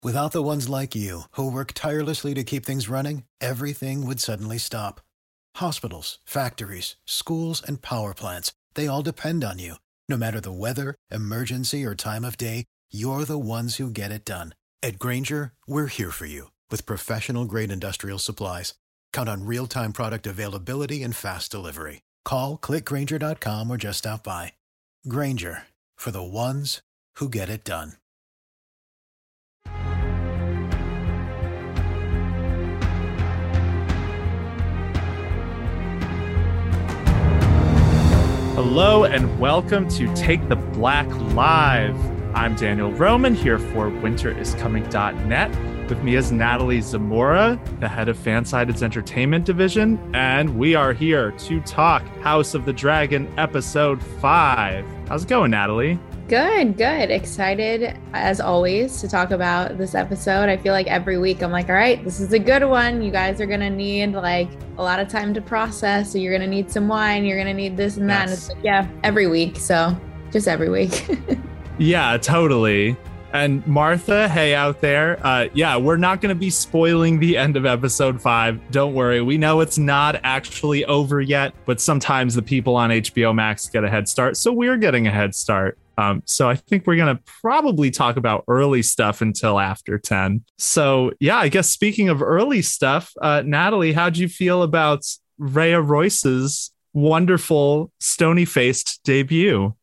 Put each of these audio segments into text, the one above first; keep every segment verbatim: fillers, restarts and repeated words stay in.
Without the ones like you, who work tirelessly to keep things running, everything would suddenly stop. Hospitals, factories, schools, and power plants, they all depend on you. No matter the weather, emergency, or time of day, you're the ones who get it done. At Grainger, we're here for you with professional-grade industrial supplies. Count on real-time product availability and fast delivery. Call, click grainger dot com, or just stop by. Grainger, for the ones who get it done. Hello and welcome to Take the Black Live. I'm Daniel Roman here for winter is coming dot net. With me is Natalie Zamora, the head of Fansided's entertainment division, and we are here to talk House of the Dragon episode five. How's it going, Natalie? Good, good. Excited, as always, to talk about this episode. I feel like every week I'm like, all right, this is a good one. You guys are going to need like a lot of time to process. So you're going to need some wine. You're going to need this and that. Yes. And it's like, yeah, every week. So just every week. Yeah, totally. And Martha, hey out there. Uh, yeah, we're not going to be spoiling the end of episode five. Don't worry. We know it's not actually over yet, but sometimes the people on H B O Max get a head start. So we're getting a head start. Um, so I think we're going to probably talk about early stuff until after ten. So yeah, I guess speaking of early stuff, uh, Natalie, how'd you feel about Rhea Royce's wonderful stony-faced debut?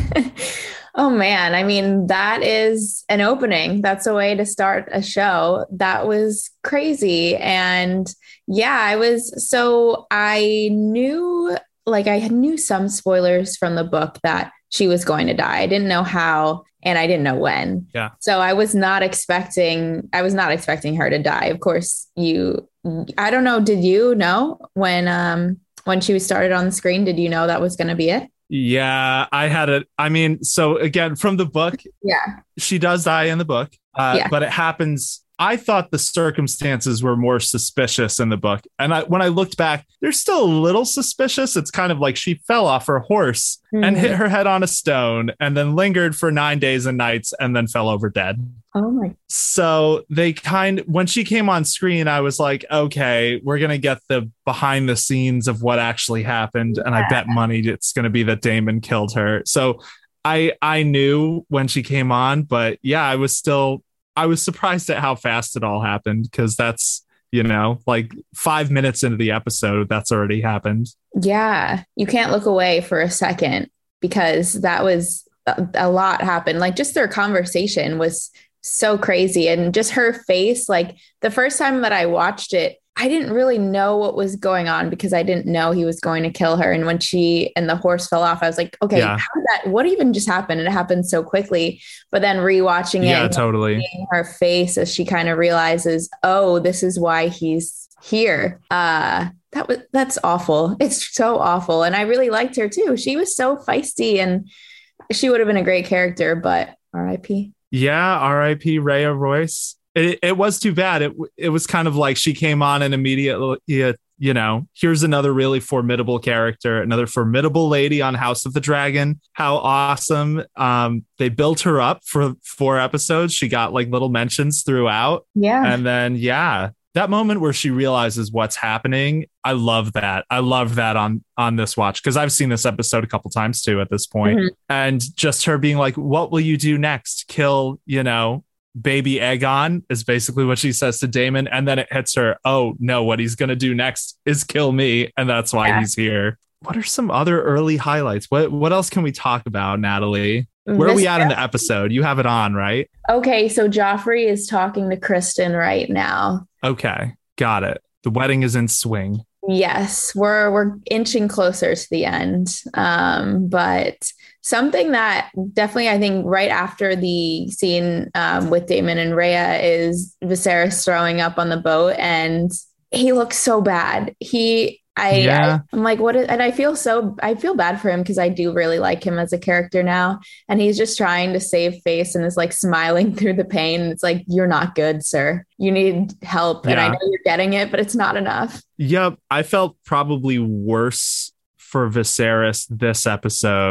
Oh man, I mean, that is an opening. That's a way to start a show. That was crazy. And yeah, I was, so I knew, like I knew some spoilers from the book that she was going to die. I didn't know how, and I didn't know when. Yeah. So I was not expecting, I was not expecting her to die. Of course, you, I don't know. Did you know when, um, when she was started on the screen, did you know that was going to be it? Yeah, I had it. I mean, so again, from the book, yeah, she does die in the book, uh, yeah. but it happens. I thought the circumstances were more suspicious in the book. And I, when I looked back, they're still a little suspicious. It's kind of like she fell off her horse mm-hmm. and hit her head on a stone and then lingered for nine days and nights and then fell over dead. Oh my. So they kind when she came on screen, I was like, okay, we're going to get the behind the scenes of what actually happened. Yeah. And I bet money it's going to be that Daemon killed her. So I I knew when she came on, but yeah, I was still I was surprised at how fast it all happened, because that's, you know, like five minutes into the episode, that's already happened. Yeah, you can't look away for a second, because that was a, a lot happened. Like just their conversation was so crazy. And just her face, like the first time that I watched it, I didn't really know what was going on because I didn't know he was going to kill her. And when she and the horse fell off, I was like, okay, yeah. how did that, what even just happened? And it happened so quickly. But then rewatching it, yeah, totally. Seeing her face as she kind of realizes, oh, this is why he's here. Uh, that was, that's awful. It's so awful. And I really liked her too. She was so feisty and she would have been a great character, but R I P. Yeah, R I P Rhea Royce. It, it was too bad. It it was kind of like she came on and immediately, you know, here's another really formidable character, another formidable lady on House of the Dragon. How awesome. Um, they built her up for four episodes. She got like little mentions throughout. Yeah. And then, yeah, that moment where she realizes what's happening. I love that. I love that on, on this watch, because I've seen this episode a couple times too at this point. Mm-hmm. And just her being like, what will you do next? Kill, you know, baby Aegon is basically what she says to Daemon. And then it hits her. Oh no, what he's going to do next is kill me. And that's why yeah. he's here. What are some other early highlights? What, what else can we talk about, Natalie? Where are we at in the episode? You have it on, right? Okay. So Joffrey is talking to Kristen right now. Okay. Got it. The wedding is in swing. Yes, we're we're inching closer to the end. Um, but something that definitely, I think, right after the scene um, with Daemon and Rhea is Viserys throwing up on the boat, and he looks so bad. He, I, yeah. I I'm like, what? Is, and I feel so, I feel bad for him because I do really like him as a character now, and he's just trying to save face and is like smiling through the pain. It's like, you're not good, sir. You need help, yeah. and I know you're getting it, but it's not enough. Yep, I felt probably worse for Viserys this episode.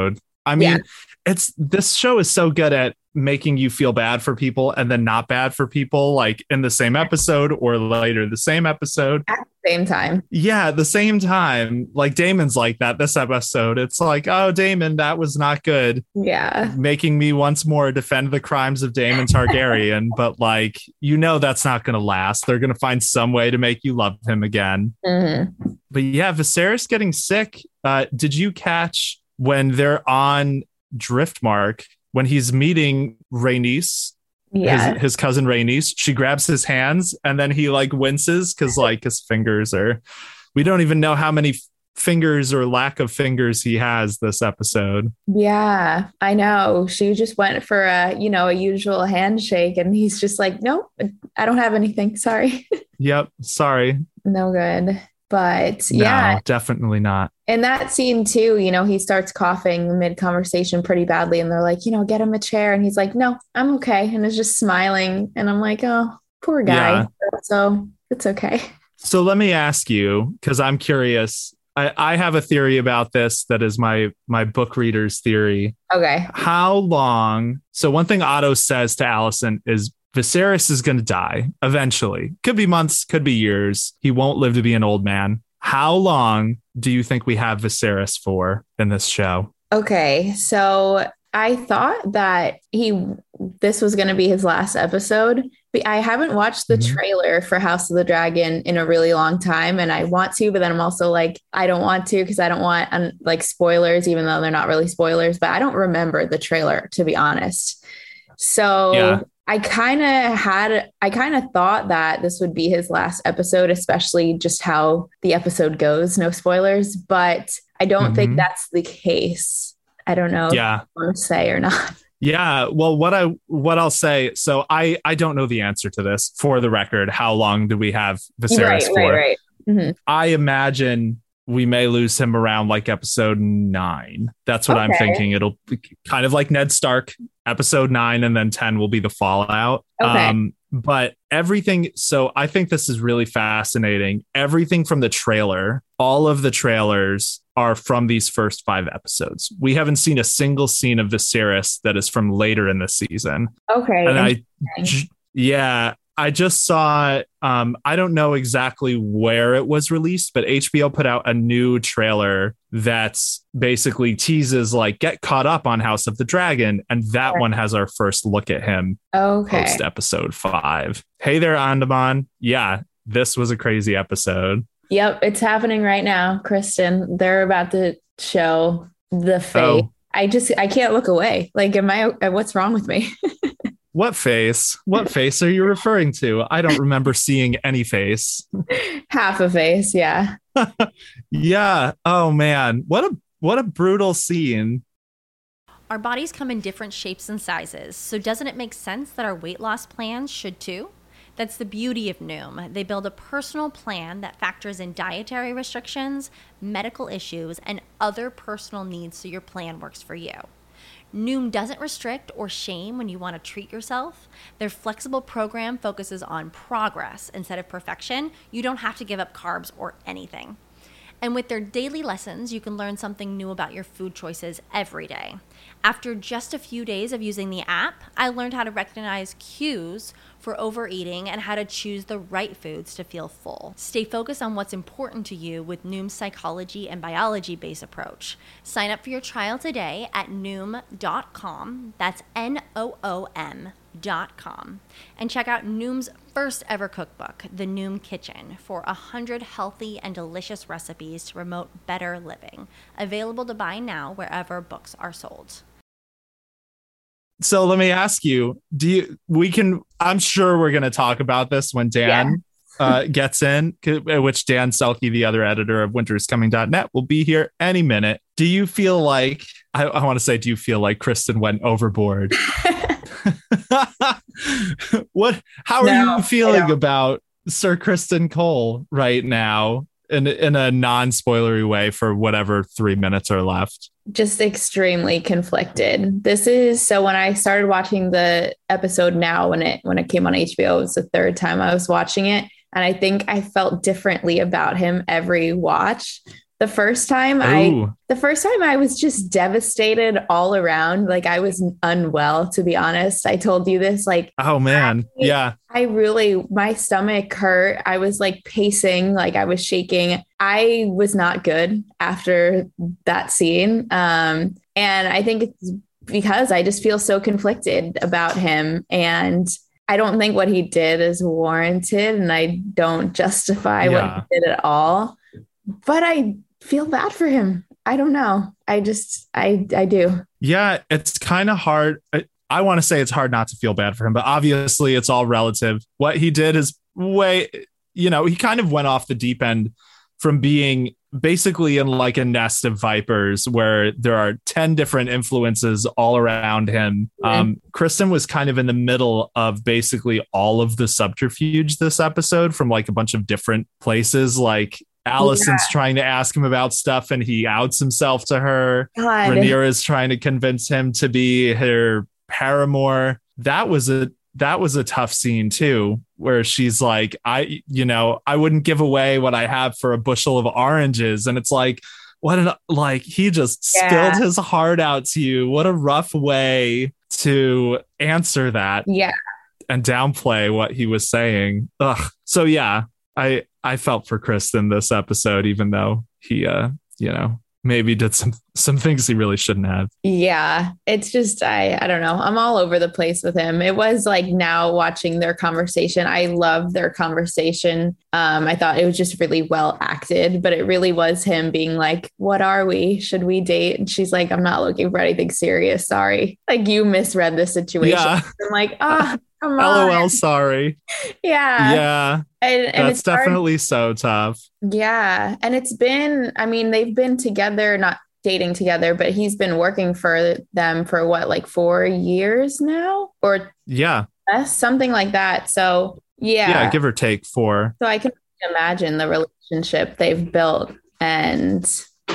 I mean, yeah. it's this show is so good at making you feel bad for people and then not bad for people, like in the same episode or later the same episode at the same time. Yeah, at the same time. Like Damon's like that this episode. It's like, oh, Damon, that was not good. Yeah. Making me once more defend the crimes of Daemon Targaryen. But like, you know, that's not going to last. They're going to find some way to make you love him again. Mm-hmm. But yeah, Viserys getting sick. Uh, did you catch when they're on Driftmark, when he's meeting Rhaenys, yeah. his, his cousin Rhaenys, she grabs his hands and then he like winces because like his fingers are, we don't even know how many f- fingers or lack of fingers he has this episode. Yeah, I know. She just went for a, you know, a usual handshake and he's just like, nope, I don't have anything. Sorry. Yep. Sorry. No good. But no, yeah, definitely not. In that scene too, you know, he starts coughing mid conversation pretty badly and they're like, you know, get him a chair. And he's like, no, I'm okay. And is just smiling. And I'm like, oh, poor guy. Yeah. So it's okay. So let me ask you, because I'm curious. I, I have a theory about this that is my my book reader's theory. Okay. How long? So one thing Otto says to Alicent is Viserys is going to die eventually. Could be months, could be years. He won't live to be an old man. How long do you think we have Viserys for in this show? Okay, so I thought that he this was going to be his last episode, but I haven't watched the mm-hmm. trailer for House of the Dragon in a really long time, and I want to, but then I'm also like, I don't want to because I don't want um, like spoilers, even though they're not really spoilers, but I don't remember the trailer, to be honest. So yeah. I kind of had, I kind of thought that this would be his last episode, especially just how the episode goes. No spoilers, but I don't mm-hmm. think that's the case. I don't know yeah. if you want to say or not. Yeah. Well, what I, what I'll say, so I, I don't know the answer to this. For the record, how long do we have Viserys right, for? Right, right. Mm-hmm. I imagine we may lose him around like episode nine. That's what okay. I'm thinking. It'll be kind of like Ned Stark, episode nine, and then ten will be the fallout. Okay. Um, but everything. So I think this is really fascinating. Everything from the trailer, all of the trailers are from these first five episodes. We haven't seen a single scene of Viserys that is from later in the season. Okay. And I, yeah. I just saw, um, I don't know exactly where it was released, but H B O put out a new trailer that's basically teases like get caught up on House of the Dragon. And that right. one has our first look at him okay. post episode five. Hey there, Andaman. Yeah, this was a crazy episode. Yep, it's happening right now, Kristen. They're about to show the fate. Oh. I just, I can't look away. Like, am I, what's wrong with me? What face? What face are you referring to? I don't remember seeing any face. Half a face, yeah. Yeah. Oh man, what a what a brutal scene. Our bodies come in different shapes and sizes, so doesn't it make sense that our weight loss plans should too? That's the beauty of Noom. They build a personal plan that factors in dietary restrictions, medical issues, and other personal needs so your plan works for you. Noom doesn't restrict or shame when you want to treat yourself. Their flexible program focuses on progress instead of perfection. You don't have to give up carbs or anything. And with their daily lessons, you can learn something new about your food choices every day. After just a few days of using the app, I learned how to recognize cues for overeating and how to choose the right foods to feel full. Stay focused on what's important to you with Noom's psychology and biology-based approach. Sign up for your trial today at noom dot com. That's N O O M dot com. And check out Noom's first ever cookbook, The Noom Kitchen, for one hundred healthy and delicious recipes to promote better living. Available to buy now wherever books are sold. So let me ask you, do you, we can, I'm sure we're going to talk about this when Dan yeah. uh, gets in, which Dan Selke, the other editor of winter is coming dot net, will be here any minute. Do you feel like, I, I want to say, do you feel like Kristen went overboard? What, how are no, you feeling about Sir Kristen Cole right now in, in a non-spoilery way for whatever three minutes are left? Just extremely conflicted. This is so when I started watching the episode now, when it when it came on H B O, it was the third time I was watching it. And I think I felt differently about him every watch. The first time Ooh. I, the first time I was just devastated all around. Like I was unwell, to be honest. I told you this, like, Oh man. I, Yeah. I really, my stomach hurt. I was like pacing, like I was shaking. I was not good after that scene. Um, and I think it's because I just feel so conflicted about him, and I don't think what he did is warranted, and I don't justify Yeah. what he did at all. But I feel bad for him. I don't know. I just, I, I do. Yeah, it's kind of hard. I, I want to say it's hard not to feel bad for him, but obviously it's all relative. What he did is way, you know, he kind of went off the deep end from being basically in like a nest of vipers where there are ten different influences all around him. Mm-hmm. Um, Kristen was kind of in the middle of basically all of the subterfuge this episode from like a bunch of different places. Like Allison's yeah. trying to ask him about stuff and he outs himself to her. God. Rhaenyra's trying to convince him to be her paramour. That was a that was a tough scene too, where she's like, I, you know, I wouldn't give away what I have for a bushel of oranges. And it's like, what an, like, he just yeah. spilled his heart out to you. What a rough way to answer that. Yeah. And downplay what he was saying. Ugh. So yeah, I, I felt for Kristen this episode, even though he, uh, you know, maybe did some some things he really shouldn't have. Yeah, it's just I I don't know. I'm all over the place with him. It was like now watching their conversation. I loved their conversation. Um, I thought it was just really well acted, but it really was him being like, "What are we? Should we date?" And she's like, "I'm not looking for anything serious. Sorry." Like you misread the situation. Yeah. I'm like, ah. Oh, come on. LOL, sorry. Yeah. Yeah. And, and That's it's hard. definitely so tough. Yeah. And it's been, I mean, they've been together, not dating together, but he's been working for them for what, like four years now? Or yeah, less, something like that. So yeah. Yeah, give or take four. So I can imagine the relationship they've built. And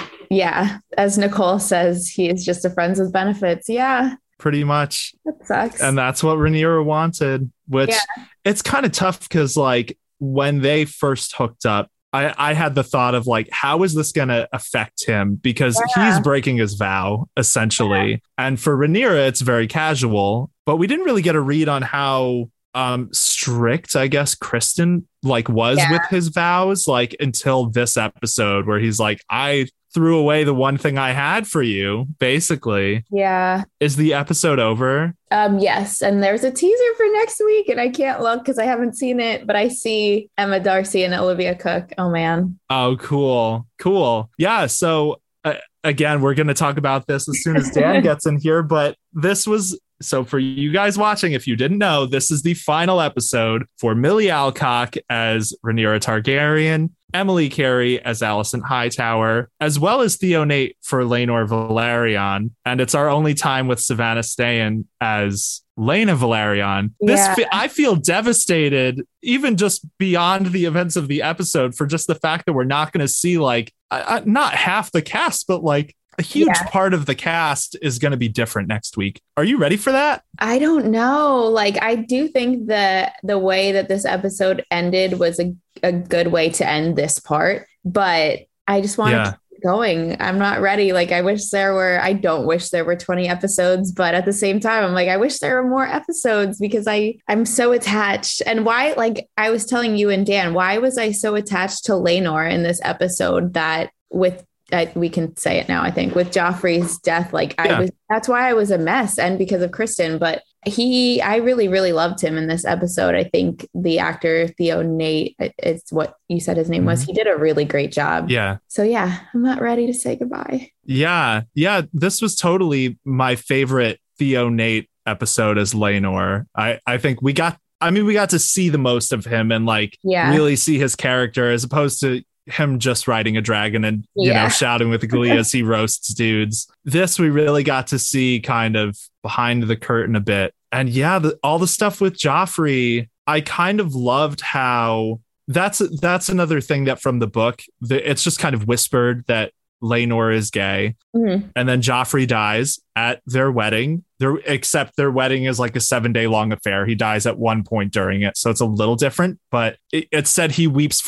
yeah, as Nicole says, he is just a friends with benefits. Yeah. Pretty much. That sucks. And that's what Rhaenyra wanted, which yeah. it's kind of tough because like when they first hooked up, I, I had the thought of like, how is this going to affect him? Because yeah. he's breaking his vow, essentially. Yeah. And for Rhaenyra, it's very casual, but we didn't really get a read on how um, strict, I guess, Kristen like was yeah. with his vows, like until this episode where he's like, I threw away the one thing I had for you, basically. Yeah. Is the episode over? Um, yes. And there's a teaser for next week and I can't look because I haven't seen it, but I see Emma Darcy and Olivia Cook. Oh, man. Oh, cool. Cool. Yeah. So uh, again, we're going to talk about this as soon as Dan gets in here, but this was... So for you guys watching, if you didn't know, this is the final episode for Millie Alcock as Rhaenyra Targaryen, Emily Carey as Alicent Hightower, as well as Theo Nate for Laenor Velaryon. And it's our only time with Savannah Stayan as Laena Velaryon. This yeah. fe- I feel devastated, even just beyond the events of the episode, for just the fact that we're not going to see like uh, not half the cast, but like a huge yeah. part of the cast is going to be different next week. Are you ready for that? I don't know. Like, I do think that the way that this episode ended was a, a good way to end this part, but I just want yeah. to keep going. I'm not ready. Like, I wish there were, I don't wish there were twenty episodes, but at the same time, I'm like, I wish there were more episodes because I, I'm so attached. And why, like I was telling you and Dan, why was I so attached to Laenor in this episode that with I, we can say it now, I think, with Joffrey's death, like yeah. I was, that's why I was a mess and because of Kristen, but he, I really, really loved him in this episode. I think the actor Theo Nate, it's what you said his name mm-hmm. was. He did a really great job. Yeah. So yeah, I'm not ready to say goodbye. Yeah. Yeah. This was totally my favorite Theo Nate episode as Laenor. I, I think we got, I mean, we got to see the most of him and like yeah. really see his character as opposed to him just riding a dragon and, you yeah. know, shouting with glee as he roasts dudes. This, we really got to see kind of behind the curtain a bit. And yeah, the, all the stuff with Joffrey, I kind of loved how that's, that's another thing that from the book, the, it's just kind of whispered that Laenor is gay. Mm-hmm. And then Joffrey dies at their wedding. Their, except their wedding is like a seven day long affair. He dies at one point during it. So it's a little different, but it, it said he weeps for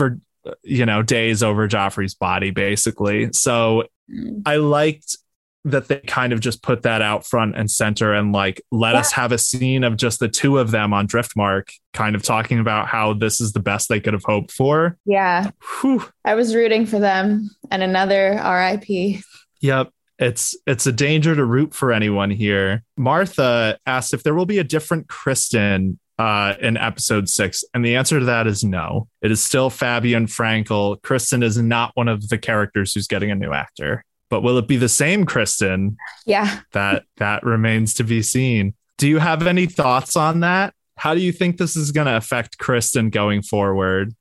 you know, days over Joffrey's body, basically. So mm. I liked that they kind of just put that out front and center and like let yeah. us have a scene of just the two of them on Driftmark kind of talking about how this is the best they could have hoped for. Yeah. Whew. I was rooting for them, and another R I P. Yep. It's it's a danger to root for anyone here. Martha asked if there will be a different Kristen uh, in episode six. And the answer to that is no. It is still Fabian Frankel. Kristen is not one of the characters who's getting a new actor. But will it be the same Kristen? Yeah. That that remains to be seen. Do you have any thoughts on that? How do you think this is going to affect Kristen going forward?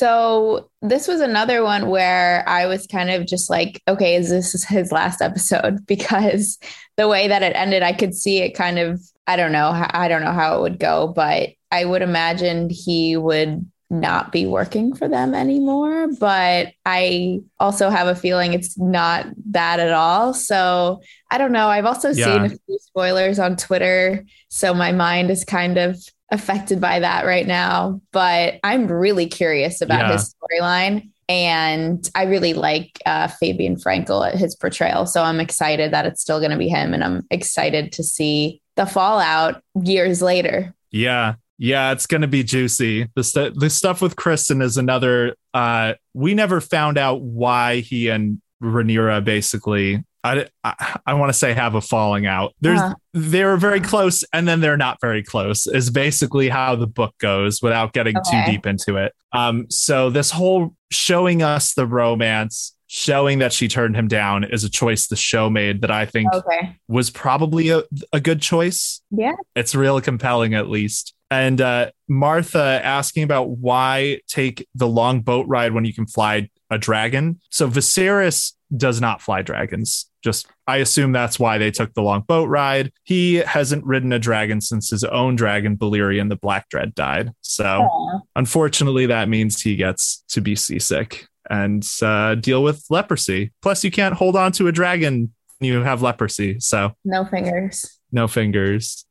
So this was another one where I was kind of just like, okay, is this his last episode? Because the way that it ended, I could see it kind of, I don't know, I don't know how it would go, but I would imagine he would not be working for them anymore. But I also have a feeling it's not that at all. So I don't know. I've also yeah. seen a few spoilers on Twitter. So my mind is kind of affected by that right now, but I'm really curious about yeah. his storyline, and I really like uh, Fabian Frankel at his portrayal. So I'm excited that it's still going to be him, and I'm excited to see the fallout years later. Yeah. Yeah, it's going to be juicy. The, st- the stuff with Kristen is another, uh, we never found out why he and Rhaenyra basically, I, I, I want to say have a falling out. There's uh-huh. They're very close, and then they're not very close is basically how the book goes without getting okay. too deep into it. Um, so this whole showing us the romance, showing that she turned him down is a choice the show made that I think okay. was probably a, a good choice. Yeah. It's real compelling, at least. And uh, Martha asking about why take the long boat ride when you can fly a dragon. So Viserys does not fly dragons. Just, I assume that's why they took the long boat ride. He hasn't ridden a dragon since his own dragon, Balerion the Black Dread, died. So Aww. Unfortunately, that means he gets to be seasick and uh, deal with leprosy. Plus, you can't hold on to a dragon when you have leprosy. So no fingers. No fingers.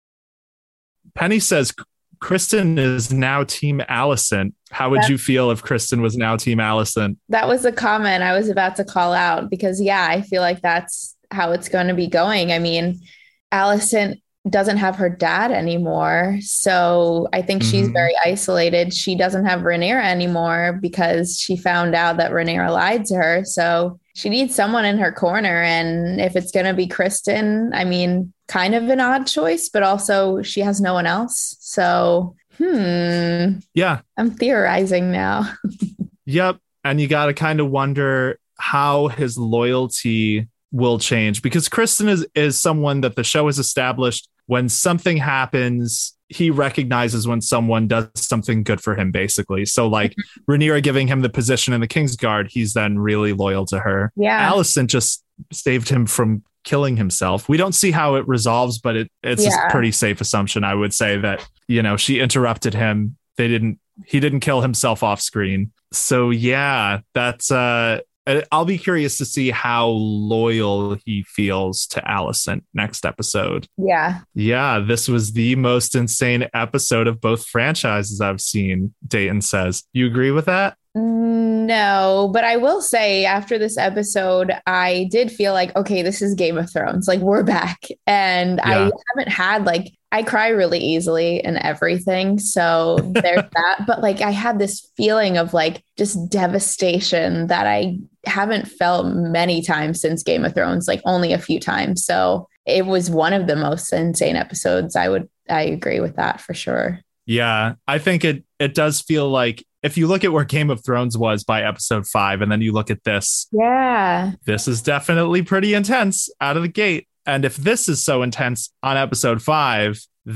Penny says Kristen is now Team Alicent. How would That's, you feel if Kristen was now Team Alicent? That was the comment I was about to call out, because, yeah, I feel like that's how it's going to be going. I mean, Alicent doesn't have her dad anymore. So I think mm-hmm. she's very isolated. She doesn't have Rhaenyra anymore because she found out that Rhaenyra lied to her. So she needs someone in her corner. And if it's going to be Kristen, I mean, kind of an odd choice, but also she has no one else. So, hmm. Yeah. I'm theorizing now. Yep. And you got to kind of wonder how his loyalty will change, because Kristen is, is someone that the show has established when something happens, he recognizes when someone does something good for him, basically. So like Rhaenyra giving him the position in the Kingsguard, he's then really loyal to her. Yeah. Alicent just saved him from killing himself. We don't see how it resolves, but it, it's yeah. a pretty safe assumption, I would say, that, you know, she interrupted him. They didn't, he didn't kill himself off screen. So yeah, that's, uh, I'll be curious to see how loyal he feels to Alicent next episode. Yeah. Yeah, this was the most insane episode of both franchises I've seen, Dayton says. You agree with that? No, but I will say after this episode, I did feel like, okay, this is Game of Thrones. Like, we're back. And yeah. I haven't had like, I cry really easily and everything. So there's that. But like, I had this feeling of like just devastation that I haven't felt many times since Game of Thrones, like only a few times. So it was one of the most insane episodes. I would, I agree with that for sure. Yeah, I think it, it does feel like if you look at where Game of Thrones was by episode five, and then you look at this, yeah, this is definitely pretty intense out of the gate. And if this is so intense on episode five,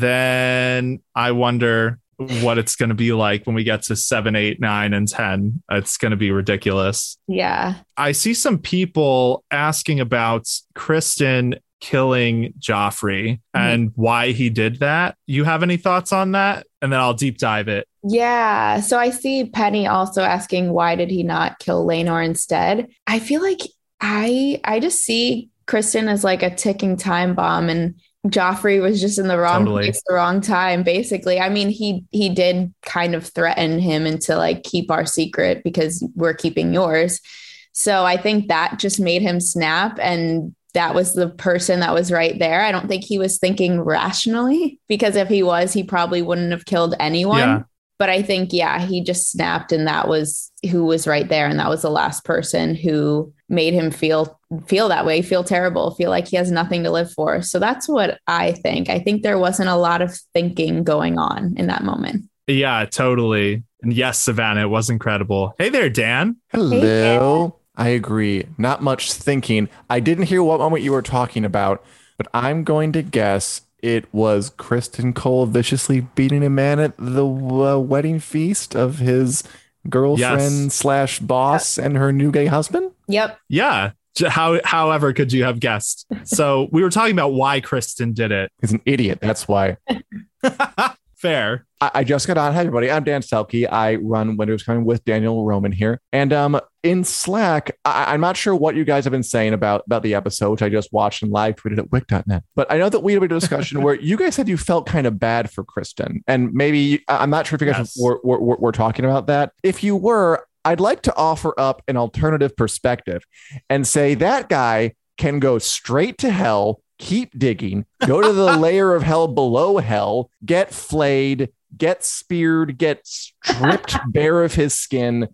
then I wonder what it's going to be like when we get to seven, eight, nine, and ten. It's going to be ridiculous. Yeah. I see some people asking about Kristen killing Joffrey mm-hmm. and why he did that. You have any thoughts on that? And then I'll deep dive it. Yeah. So I see Penny also asking, why did he not kill Laenor instead? I feel like I I just see Kristen as like a ticking time bomb, and Joffrey was just in the wrong Totally. place, the wrong time, basically. I mean, he he did kind of threaten him into like, keep our secret because we're keeping yours. So I think that just made him snap. And that was the person that was right there. I don't think he was thinking rationally, because if he was, he probably wouldn't have killed anyone. Yeah. But I think, yeah, he just snapped, and that was who was right there. And that was the last person who made him feel feel that way, feel terrible, feel like he has nothing to live for. So that's what I think. I think there wasn't a lot of thinking going on in that moment. Yeah, totally. And yes, Savannah, it was incredible. Hey there, Dan. Hello. I agree. Not much thinking. I didn't hear what moment you were talking about, but I'm going to guess it was Criston Cole viciously beating a man at the uh, wedding feast of his girlfriend Yes. slash boss and her new gay husband. Yep. Yeah. J- How, however, could you have guessed? So we were talking about why Kristen did it. He's an idiot. That's why. Fair. I, I just got on. Hi, everybody. I'm Dan Selke. I run Winter's Coming with Daniel Roman here. And um, in Slack, I, I'm not sure what you guys have been saying about, about the episode, which I just watched and live tweeted at wick dot net. But I know that we had a discussion where you guys said you felt kind of bad for Kristen. And maybe, I'm not sure if you guys Yes. were, were, were, were talking about that. If you were, I'd like to offer up an alternative perspective and say that guy can go straight to hell, keep digging, go to the layer of hell below hell, get flayed, get speared, get stripped bare of his skin.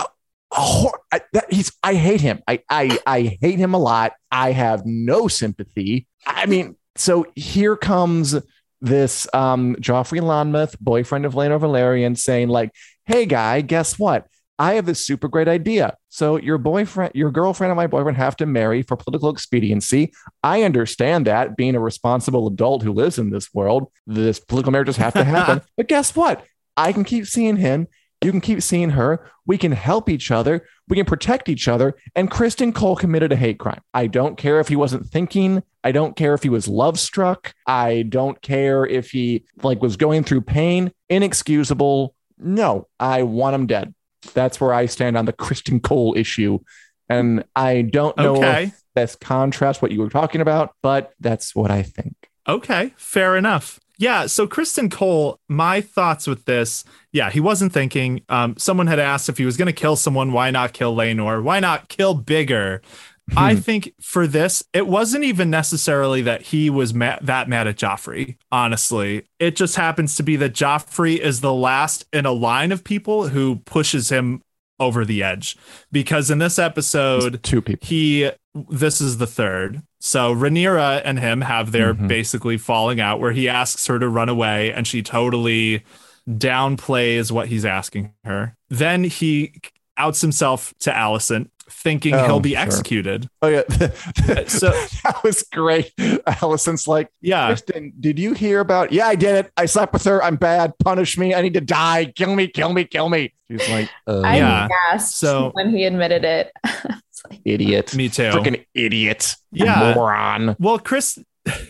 Oh, I, that, he's, I hate him. I, I, I hate him a lot. I have no sympathy. I mean, so here comes this um, Joffrey Lonmouth, boyfriend of Laenor Velaryon, saying like, hey guy, guess what? I have this super great idea. So your boyfriend, your girlfriend and my boyfriend have to marry for political expediency. I understand that, being a responsible adult who lives in this world, this political marriages have to happen. But guess what? I can keep seeing him. You can keep seeing her. We can help each other. We can protect each other. And Criston Cole committed a hate crime. I don't care if he wasn't thinking. I don't care if he was love struck. I don't care if he like was going through pain. Inexcusable. No, I want him dead. That's where I stand on the Criston Cole issue. And I don't know Okay. if that's contrast what you were talking about, but that's what I think. Okay, fair enough. Yeah, so Criston Cole, my thoughts with this, yeah, he wasn't thinking. Um, someone had asked if he was going to kill someone, why not kill Laenor? Why not kill bigger? I think for this, it wasn't even necessarily that he was ma- that mad at Joffrey, honestly. It just happens to be that Joffrey is the last in a line of people who pushes him over the edge. Because in this episode, Two people. he this is the third. So Rhaenyra and him have their Mhm. basically falling out where he asks her to run away and she totally downplays what he's asking her. Then he outs himself to Alicent, thinking Oh, he'll be sure. executed. Oh yeah, So- that was great. Alicent's like, Yeah. Kristen, did you hear about? Yeah, I did it. I slept with her. I'm bad. Punish me. I need to die. Kill me. Kill me. Kill me. She's like, uh, I Yeah. gasped So- when he admitted it. It's like, idiot. Me too. Freaking idiot. Yeah. Moron. Well, Chris,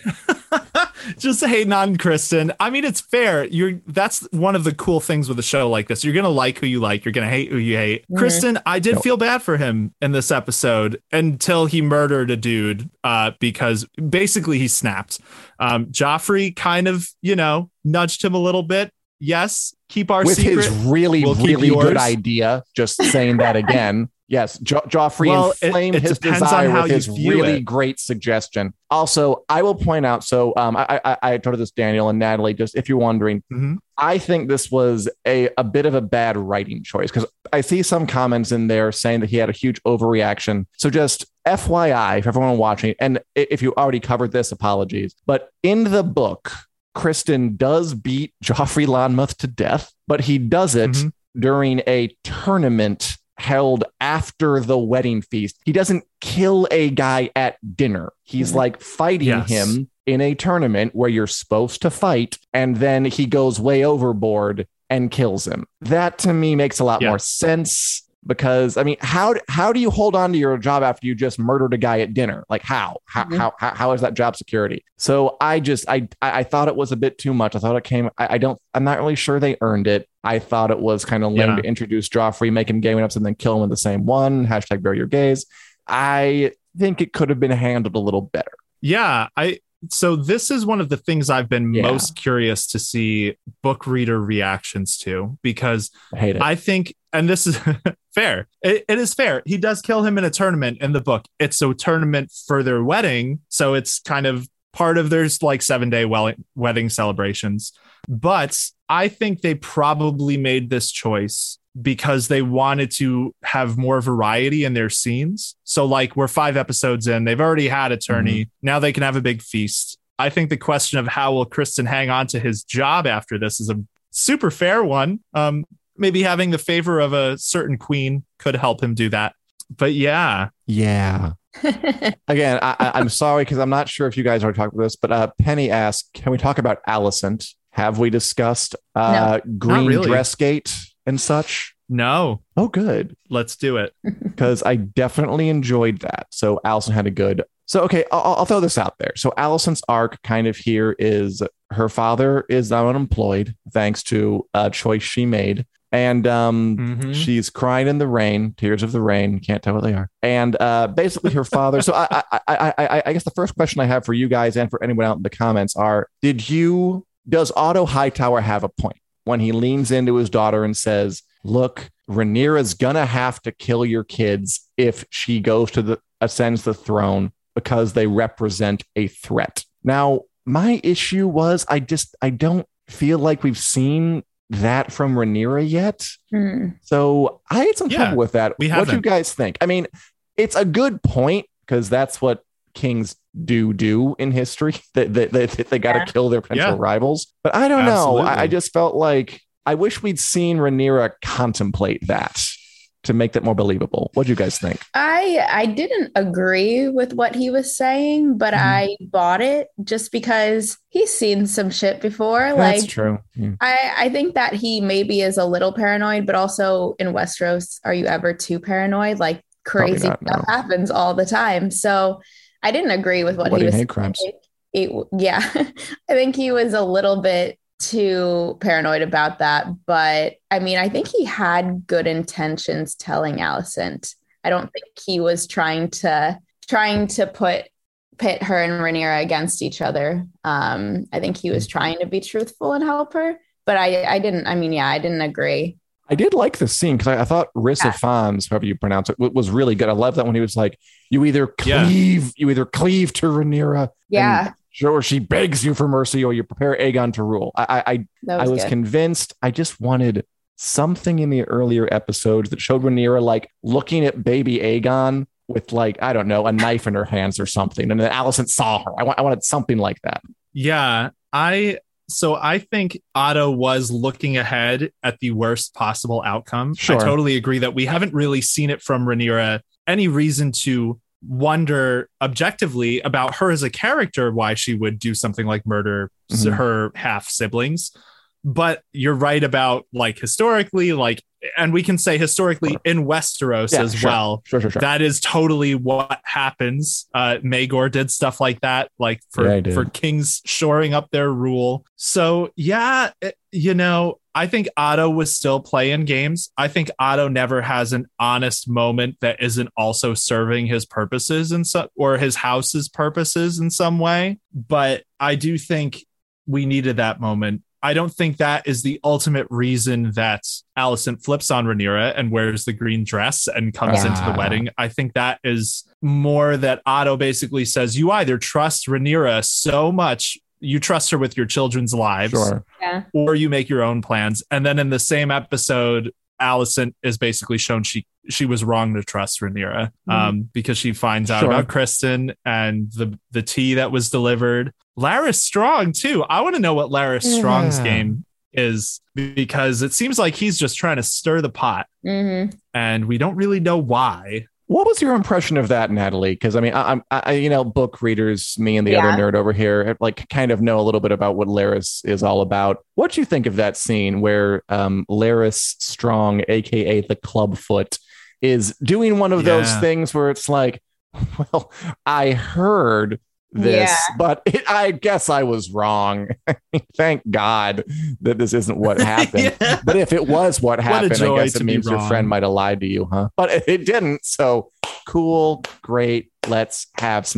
just hating on Kristen. I mean, it's fair. You're that's one of the cool things with a show like this. You're gonna like who you like. You're gonna hate who you hate. Mhm. Kristen, I did No. feel bad for him in this episode until he murdered a dude. Uh, because basically he snapped. Um, Joffrey kind of, you know, nudged him a little bit. Yes, keep our With secret. his really, We'll keep really good yours. idea. Just saying that again. Yes, jo- Joffrey Well, it- inflamed it his depends on desire how with you his view really it. great suggestion. Also, I will point out. So, um, I, I, I told this Daniel and Natalie. Just if you're wondering, Mhm. I think this was a, a bit of a bad writing choice because I see some comments in there saying that he had a huge overreaction. So just F Y I for everyone watching, and i- if you already covered this, apologies. But in the book, Kristen does beat Joffrey Lonmouth to death, but he does it Mhm. during a tournament held after the wedding feast. He doesn't kill a guy at dinner. He's Mhm. like fighting Yes. him in a tournament where you're supposed to fight, and then he goes way overboard and kills him. That to me makes a lot Yeah. more sense because I mean, how how do you hold on to your job after you just murdered a guy at dinner? Like how how Mhm. how, how how is that job security? So I just I I I thought it was a bit too much. I thought it came. I, I don't. I'm not really sure they earned it. I thought it was kind of lame Yeah. to introduce Joffrey, make him gay ups, and then kill him with the same one. Hashtag bury your gays. I think it could have been handled a little better. Yeah, I so this is one of the things I've been Yeah. most curious to see book reader reactions to, because I hate it. I think, and this is fair, it, it is fair. He does kill him in a tournament in the book. It's a tournament for their wedding. So it's kind of part of there's like seven day well, wedding celebrations. But I think they probably made this choice because they wanted to have more variety in their scenes. So like we're five episodes in, they've already had a tourney. Mm-hmm. Now they can have a big feast. I think the question of how will Criston hang on to his job after this is a super fair one. Um, maybe having the favor of a certain queen could help him do that. But yeah. Yeah. Again, I, I, I'm sorry because I'm not sure if you guys are talking about this, but uh, Penny asked, can we talk about Alicent? Have we discussed uh, No, green really. dress gate and such? No. Oh, good. Let's do it. Because I definitely enjoyed that. So Alicent had a good. So, okay, I'll, I'll throw this out there. So Alicent's arc kind of here is her father is now unemployed thanks to a choice she made. And um, Mhm. she's crying in the rain, tears of the rain. Can't tell what they are. And uh, basically her father. So I, I, I, I, I guess the first question I have for you guys and for anyone out in the comments are, did you, does Otto Hightower have a point when he leans into his daughter and says, look, Rhaenyra's gonna have to kill your kids if she goes to the ascends the throne because they represent a threat. Now, my issue was I just I don't feel like we've seen that from Rhaenyra yet. Mm. So I had some Yeah, trouble with that. we What do you haven't. guys think? I mean, it's a good point because that's what kings do do in history. They they, they, they got to Yeah. kill their potential Yeah. rivals. But I don't know. Absolutely. I, I just felt like I wish we'd seen Rhaenyra contemplate that to make that more believable. What do you guys think? I I didn't agree with what he was saying, but Mhm. I bought it just because he's seen some shit before. That's Like true. Yeah. I, I think that he maybe is a little paranoid, but also in Westeros, are you ever too paranoid? Like crazy not, stuff no. happens all the time. So I didn't agree with what Wedding he was hate crimes. saying. It- yeah, I think he was a little bit too paranoid about that. But I mean, I think he had good intentions telling Alicent. I don't think he was trying to trying to put pit her and Rhaenyra against each other. Um, I think he was trying to be truthful and help her. But I, I didn't. I mean, yeah, I didn't agree. I did like the scene because I, I thought Rissa Yeah. Fons, however you pronounce it, w- was really good. I love that when he was like, "You either Yeah. cleave, you either cleave to Rhaenyra, Yeah, and, or she begs you for mercy, or you prepare Aegon to rule." I, I, that I was, was good. convinced. I just wanted something in the earlier episodes that showed Rhaenyra like looking at baby Aegon with like I don't know a knife in her hands or something, and then Alicent saw her. I, wa- I wanted something like that. Yeah, I so I think Otto was looking ahead at the worst possible outcome. Sure. I totally agree that we haven't really seen it from Rhaenyra. Any reason to wonder objectively about her as a character, why she would do something like murder s- Mhm. her half siblings. But you're right about like historically, like, and we can say historically Sure. in Westeros Yeah, as sure. well. Sure, sure, sure. That is totally what happens. Uh, Maegor did stuff like that, like for, Yeah, he did. for kings shoring up their rule. So yeah, it- you know, I think Otto was still playing games. I think Otto never has an honest moment that isn't also serving his purposes and so, or his house's purposes in some way. But I do think we needed that moment. I don't think that is the ultimate reason that Alicent flips on Rhaenyra and wears the green dress and comes Ah. into the wedding. I think that is more that Otto basically says, you either trust Rhaenyra so much, you trust her with your children's lives, Sure. Yeah, or you make your own plans. And then in the same episode, Alicent is basically shown she she was wrong to trust Rhaenyra um, because she finds out Sure. about Criston and the the tea that was delivered. Laris Strong too. I want to know what Laris Strong's Yeah. game is because it seems like he's just trying to stir the pot, hmm and we don't really know why. What was your impression of that, Natalie? Because I mean, I, I'm, I, you know, book readers, me and the Yeah. other nerd over here, like kind of know a little bit about what Laris is all about. What do you think of that scene where um, Laris Strong, aka the Clubfoot, is doing one of those Yeah. things where it's like, well, I heard this, Yeah. but it, I guess I was wrong. Thank God that this isn't what happened. Yeah. But if it was what What a happened, I joy guess it to be means your wrong. friend might have lied to you, huh? But it didn't. So cool, great. Let's have some tea.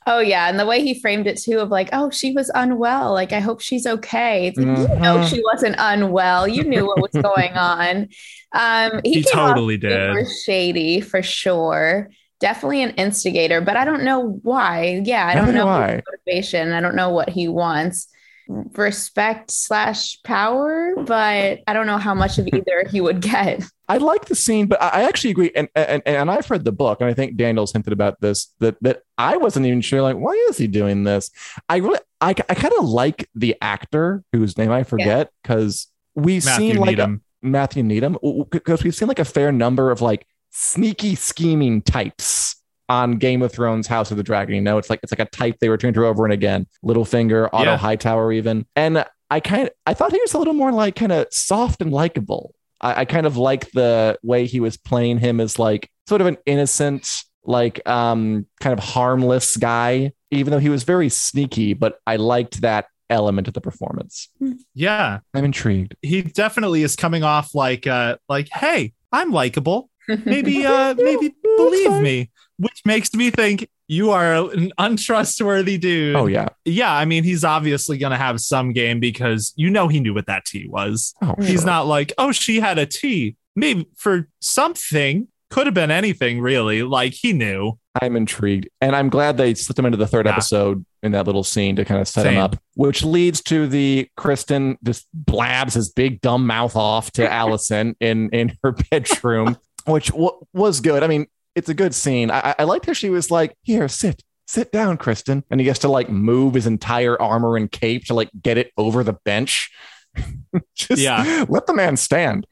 Oh yeah, and the way he framed it too, of like, oh, she was unwell. Like, I hope she's okay. It's like, Mhm. you know, she wasn't unwell. You knew what was going on. Um, he He came off totally did. super shady for sure. Definitely an instigator, but I don't know why. Yeah, I don't Neither know do his I. motivation. I don't know what he wants. Respect slash power, but I don't know how much of either he would get. I like the scene, but I I actually agree. And, and and I've read the book, and I think Daniel's hinted about this, that that I wasn't even sure, like, why is he doing this? I really, I, I kind of like the actor whose name I forget, because we've Matthew seen like a, Needham. Matthew Needham, because we've seen like a fair number of like sneaky scheming types on Game of Thrones House of the Dragon. You know, it's like it's like a type they return to over and again. Littlefinger, Otto Yeah. Hightower, even. And I kind of I thought he was a little more like kind of soft and likable. I, I kind of like the way he was playing him as like sort of an innocent, like um kind of harmless guy, even though he was very sneaky. But I liked that element of the performance. Yeah, I'm intrigued. he definitely is coming off like, uh, like, hey, I'm likable. Maybe, uh, maybe believe me, which makes me think you are an untrustworthy dude. Oh yeah. Yeah, I mean, he's obviously going to have some game because you know he knew what that tea was. Oh, He's sure. not like, oh, she had a tea. Maybe for something. Could have been anything, really. Like, he knew. I'm intrigued. And I'm glad they slipped him into the third Yeah. episode in that little scene to kind of set him Same. up, which leads to the Kristen just blabs his big dumb mouth off to Allison in, in her bedroom, which w- was good. I mean, it's a good scene. I, I liked how she was like, here, sit, sit down, Kristen. And he has to like move his entire armor and cape to like get it over the bench. Just Yeah. let the man stand.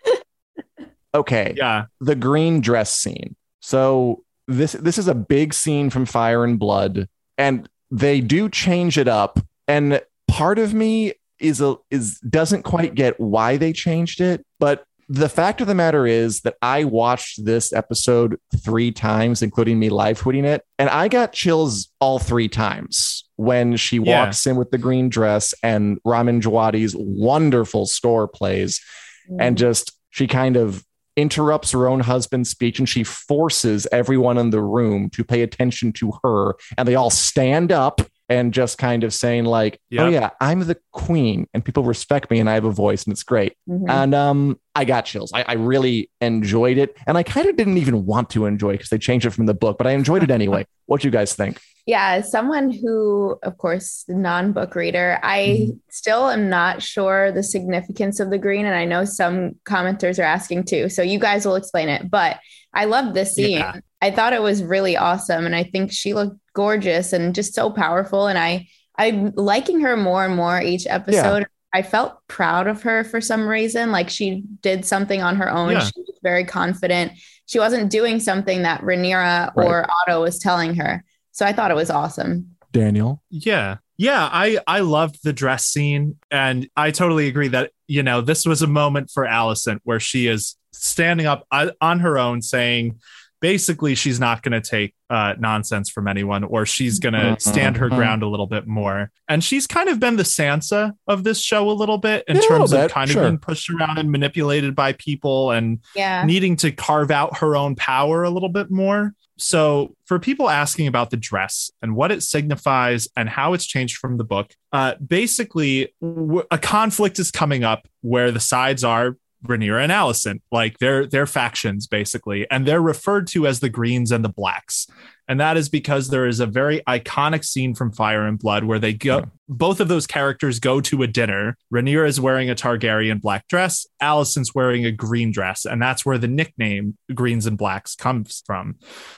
Okay. Yeah. The green dress scene. So this this is a big scene from Fire and Blood, and they do change it up. And part of me is a is doesn't quite get why they changed it, but the fact of the matter is that I watched this episode three times, including me live tweeting it, and I got chills all three times when she Yeah. walks in with the green dress and Ramin Djawadi's wonderful score plays, and just she kind of interrupts her own husband's speech and she forces everyone in the room to pay attention to her, and they all stand up and just kind of saying like, oh Yep. yeah, I'm the queen and people respect me and I have a voice and it's great. Mhm. And um I got chills. I, I really enjoyed it, and I kind of didn't even want to enjoy it because they changed it from the book, but I enjoyed it anyway. What do you guys think? Yeah, as someone who, of course, non-book reader, I still am not sure the significance of the green, and I know some commenters are asking too. So you guys will explain it. But I love this scene. Yeah. I thought it was really awesome, and I think she looked gorgeous and just so powerful. And I I'm liking her more and more each episode. I felt proud of her for some reason. Like she did something on her own. Yeah. She was very confident. She wasn't doing something that Rhaenyra or Otto was telling her. So I thought it was awesome. Daniel? Yeah. Yeah, I I loved the dress scene, and I totally agree that, you know, this was a moment for Alicent where she is standing up uh, on her own saying basically she's not going to take uh, nonsense from anyone, or she's going to stand her ground a little bit more. And she's kind of been the Sansa of this show a little bit in Yeah, a terms little of bit, kind sure. of being pushed around and manipulated by people and Yeah. needing to carve out her own power a little bit more. So for people asking about the dress and what it signifies and how it's changed from the book, uh, basically w- a conflict is coming up where the sides are Rhaenyra and Alicent, like they're, they're factions basically, and they're referred to as the Greens and the Blacks. And that is because there is a very iconic scene from Fire and Blood where they go, Yeah. both of those characters go to a dinner. Rhaenyra is wearing a Targaryen black dress. Alicent's wearing a green dress. And that's where the nickname Greens and Blacks comes from.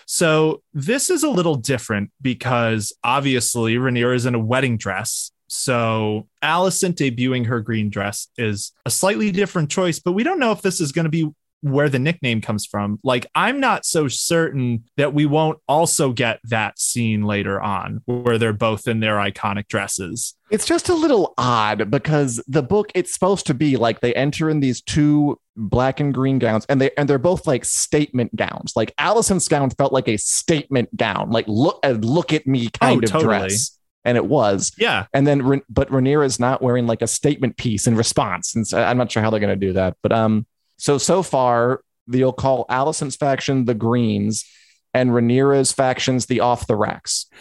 So this is a little different because obviously Rhaenyra is in a wedding dress. So Alicent debuting her green dress is a slightly different choice, but we don't know if this is going to be where the nickname comes from. Like, I'm not so certain that we won't also get that scene later on where they're both in their iconic dresses. It's just a little odd because the book, it's supposed to be like they enter in these two black and green gowns, and they and they're both like statement gowns. Like Alicent's gown felt like a statement gown, like look uh, look at me kind Oh, of totally. dress. And it was. Yeah. And then, Rha- but Rhaenyra is not wearing like a statement piece in response. And so I'm not sure how they're going to do that. But um, so, so far, they'll call Alicent's faction the Greens and Rhaenyra's factions the Off the Racks.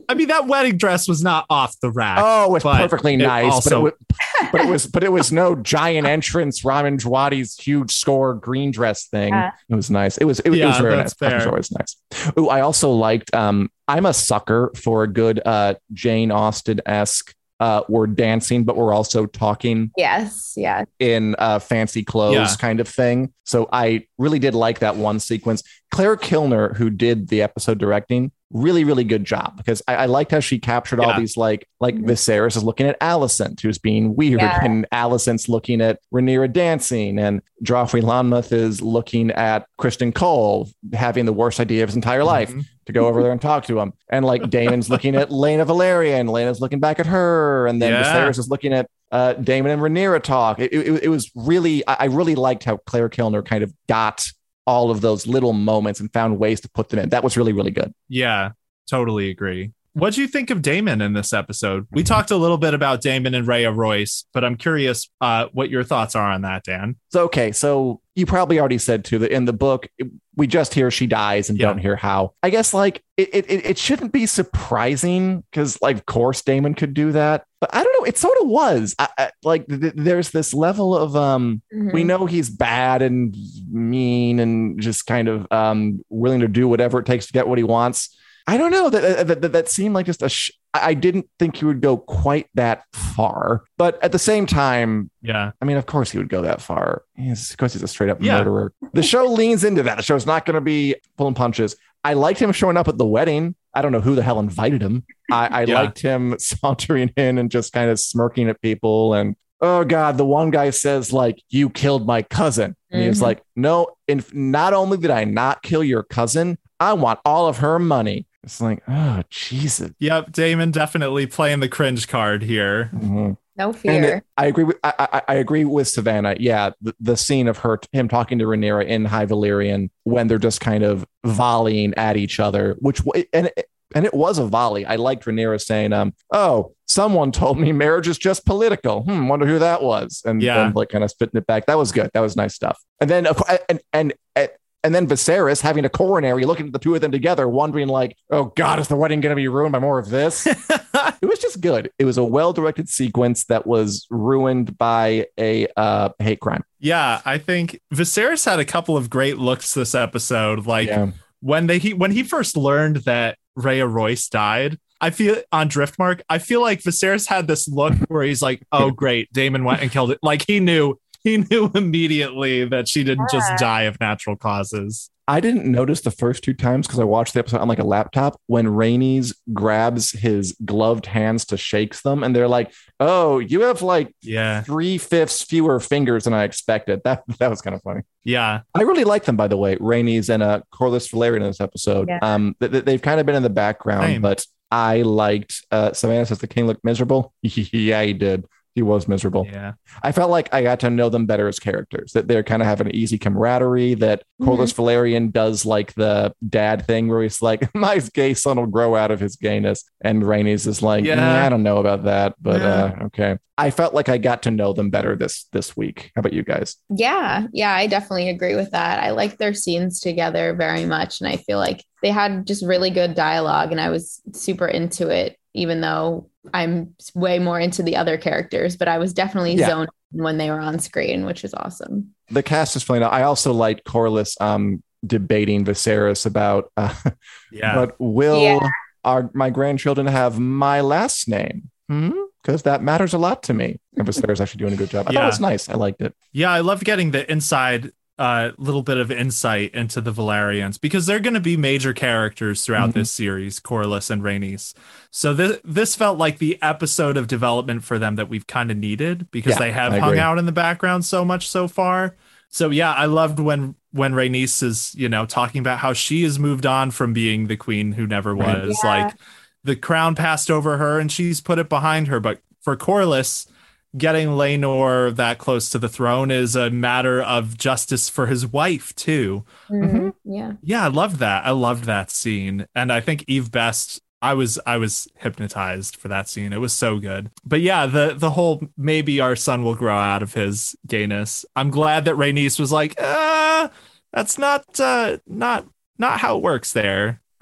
I mean, that wedding dress was not off the rack. Oh, it was perfectly nice, also, but, it was, but it was, but it was no giant entrance. Ramin Djawadi's huge score green dress thing. Yeah. It was nice. It was, it, yeah, it was very nice. Fair. It was always nice. Ooh, I also liked. Um, I'm a sucker for a good uh, Jane Austen-esque. Uh, we're dancing, but we're also talking. Yes, yeah. In uh, fancy clothes yeah. kind of thing. So I really did like that one sequence. Claire Kilner, who did the episode directing, really, really good job, because I, I liked how she captured yeah. all these, like, like mm-hmm. Viserys is looking at Alicent, who's being weird, yeah. and Alicent's looking at Rhaenyra dancing, and Joffrey Lonmouth is looking at Kristen Cole having the worst idea of his entire life. Mm-hmm. To go over there and talk to him. And like Damon's looking at Laena Valerian, Lena's looking back at her, and then yeah. Viserys is looking at uh, Damon and Rhaenyra talk. It, it, it was really, I, I really liked how Claire Kilner kind of got all of those little moments and found ways to put them in. That was really, really good. Yeah, totally agree. What do you think of Daemon in this episode? We talked a little bit about Daemon and Rhea Royce, but I'm curious uh, what your thoughts are on that, Dan. So, okay, so you probably already said too that in the book, we just hear she dies and yeah. don't hear how. I guess like it it, it shouldn't be surprising because, like, of course, Daemon could do that. But I don't know. It sort of was I, I, like th- there's this level of um mm-hmm. we know he's bad and mean and just kind of um willing to do whatever it takes to get what he wants. I don't know that that, that, that seemed like just a sh- I didn't think he would go quite that far, but at the same time, yeah, I mean, of course he would go that far. He's, of course, he's a straight up yeah. murderer. The show leans into that. The show's not going to be pulling punches. I liked him showing up at the wedding. I don't know who the hell invited him. I, I yeah. liked him sauntering in and just kind of smirking at people. And oh God, the one guy says, like, you killed my cousin. And mm-hmm. he was like, no, in, not only did I not kill your cousin, I want all of her money. It's like, oh, Jesus. Yep, Daemon definitely playing the cringe card here. Mm-hmm. No fear. It, I agree with I, I, I agree with Savannah. Yeah, the, the scene of her him talking to Rhaenyra in High Valyrian when they're just kind of volleying at each other, which and and it was a volley. I liked Rhaenyra saying, "Um, oh, someone told me marriage is just political. Hmm, wonder who that was." And yeah, then, like, kind of spitting it back. That was good. That was nice stuff. And then and and. and And then Viserys having a coronary, looking at the two of them together, wondering like, oh God, is the wedding going to be ruined by more of this? It was just good. It was a well-directed sequence that was ruined by a uh, hate crime. Yeah, I think Viserys had a couple of great looks this episode. Like yeah. when they he when he first learned that Rhea Royce died, I feel on Driftmark, I feel like Viserys had this look where he's like, oh great, Daemon went and killed it. Like he knew. He knew immediately that she didn't just die of natural causes. I didn't notice the first two times because I watched the episode on like a laptop when Rhaenys grabs his gloved hands to shake them. And they're like, oh, you have like yeah. three fifths fewer fingers than I expected. That that was kind of funny. Yeah. I really like them, by the way, Rhaenys and uh, Corlys Velaryon in this episode. Yeah. Um, th- they've kind of been in the background, Same. but I liked uh, Savannah says the king looked miserable. Yeah, he did. He was miserable. Yeah. I felt like I got to know them better as characters, that they're kind of having an easy camaraderie, that mm-hmm. Corlys Velaryon does like the dad thing where he's like, my gay son will grow out of his gayness. And Rhaenys is like, yeah, mm, I don't know about that, but yeah. uh, okay. I felt like I got to know them better this this week. How about you guys? Yeah. Yeah, I definitely agree with that. I like their scenes together very much. And I feel like they had just really good dialogue and I was super into it, even though I'm way more into the other characters, but I was definitely yeah. zoned when they were on screen, which is awesome. The cast is funny. I also liked Corlys um, debating Viserys about, uh, yeah. but will yeah. our my grandchildren have my last name? Hmm? Because that matters a lot to me. And Viserys actually doing a good job. I yeah. thought it was nice. I liked it. Yeah, I love getting the inside a uh, little bit of insight into the Velaryons because they're going to be major characters throughout mm-hmm. this series, Corlys and Rhaenys. So this this felt like the episode of development for them that we've kind of needed because yeah, they have I hung agree. out in the background so much so far. So yeah, I loved when when Rhaenys is, you know, talking about how she has moved on from being the queen who never was. Yeah. Like the crown passed over her and she's put it behind her. But for Corlys, getting Laenor that close to the throne is a matter of justice for his wife too. Mm-hmm. Yeah. Yeah, I loved that. I loved that scene. And I think Eve Best, I was I was hypnotized for that scene. It was so good. But yeah, the the whole maybe our son will grow out of his gayness. I'm glad that Rhaenys was like, uh, that's not uh not not how it works there.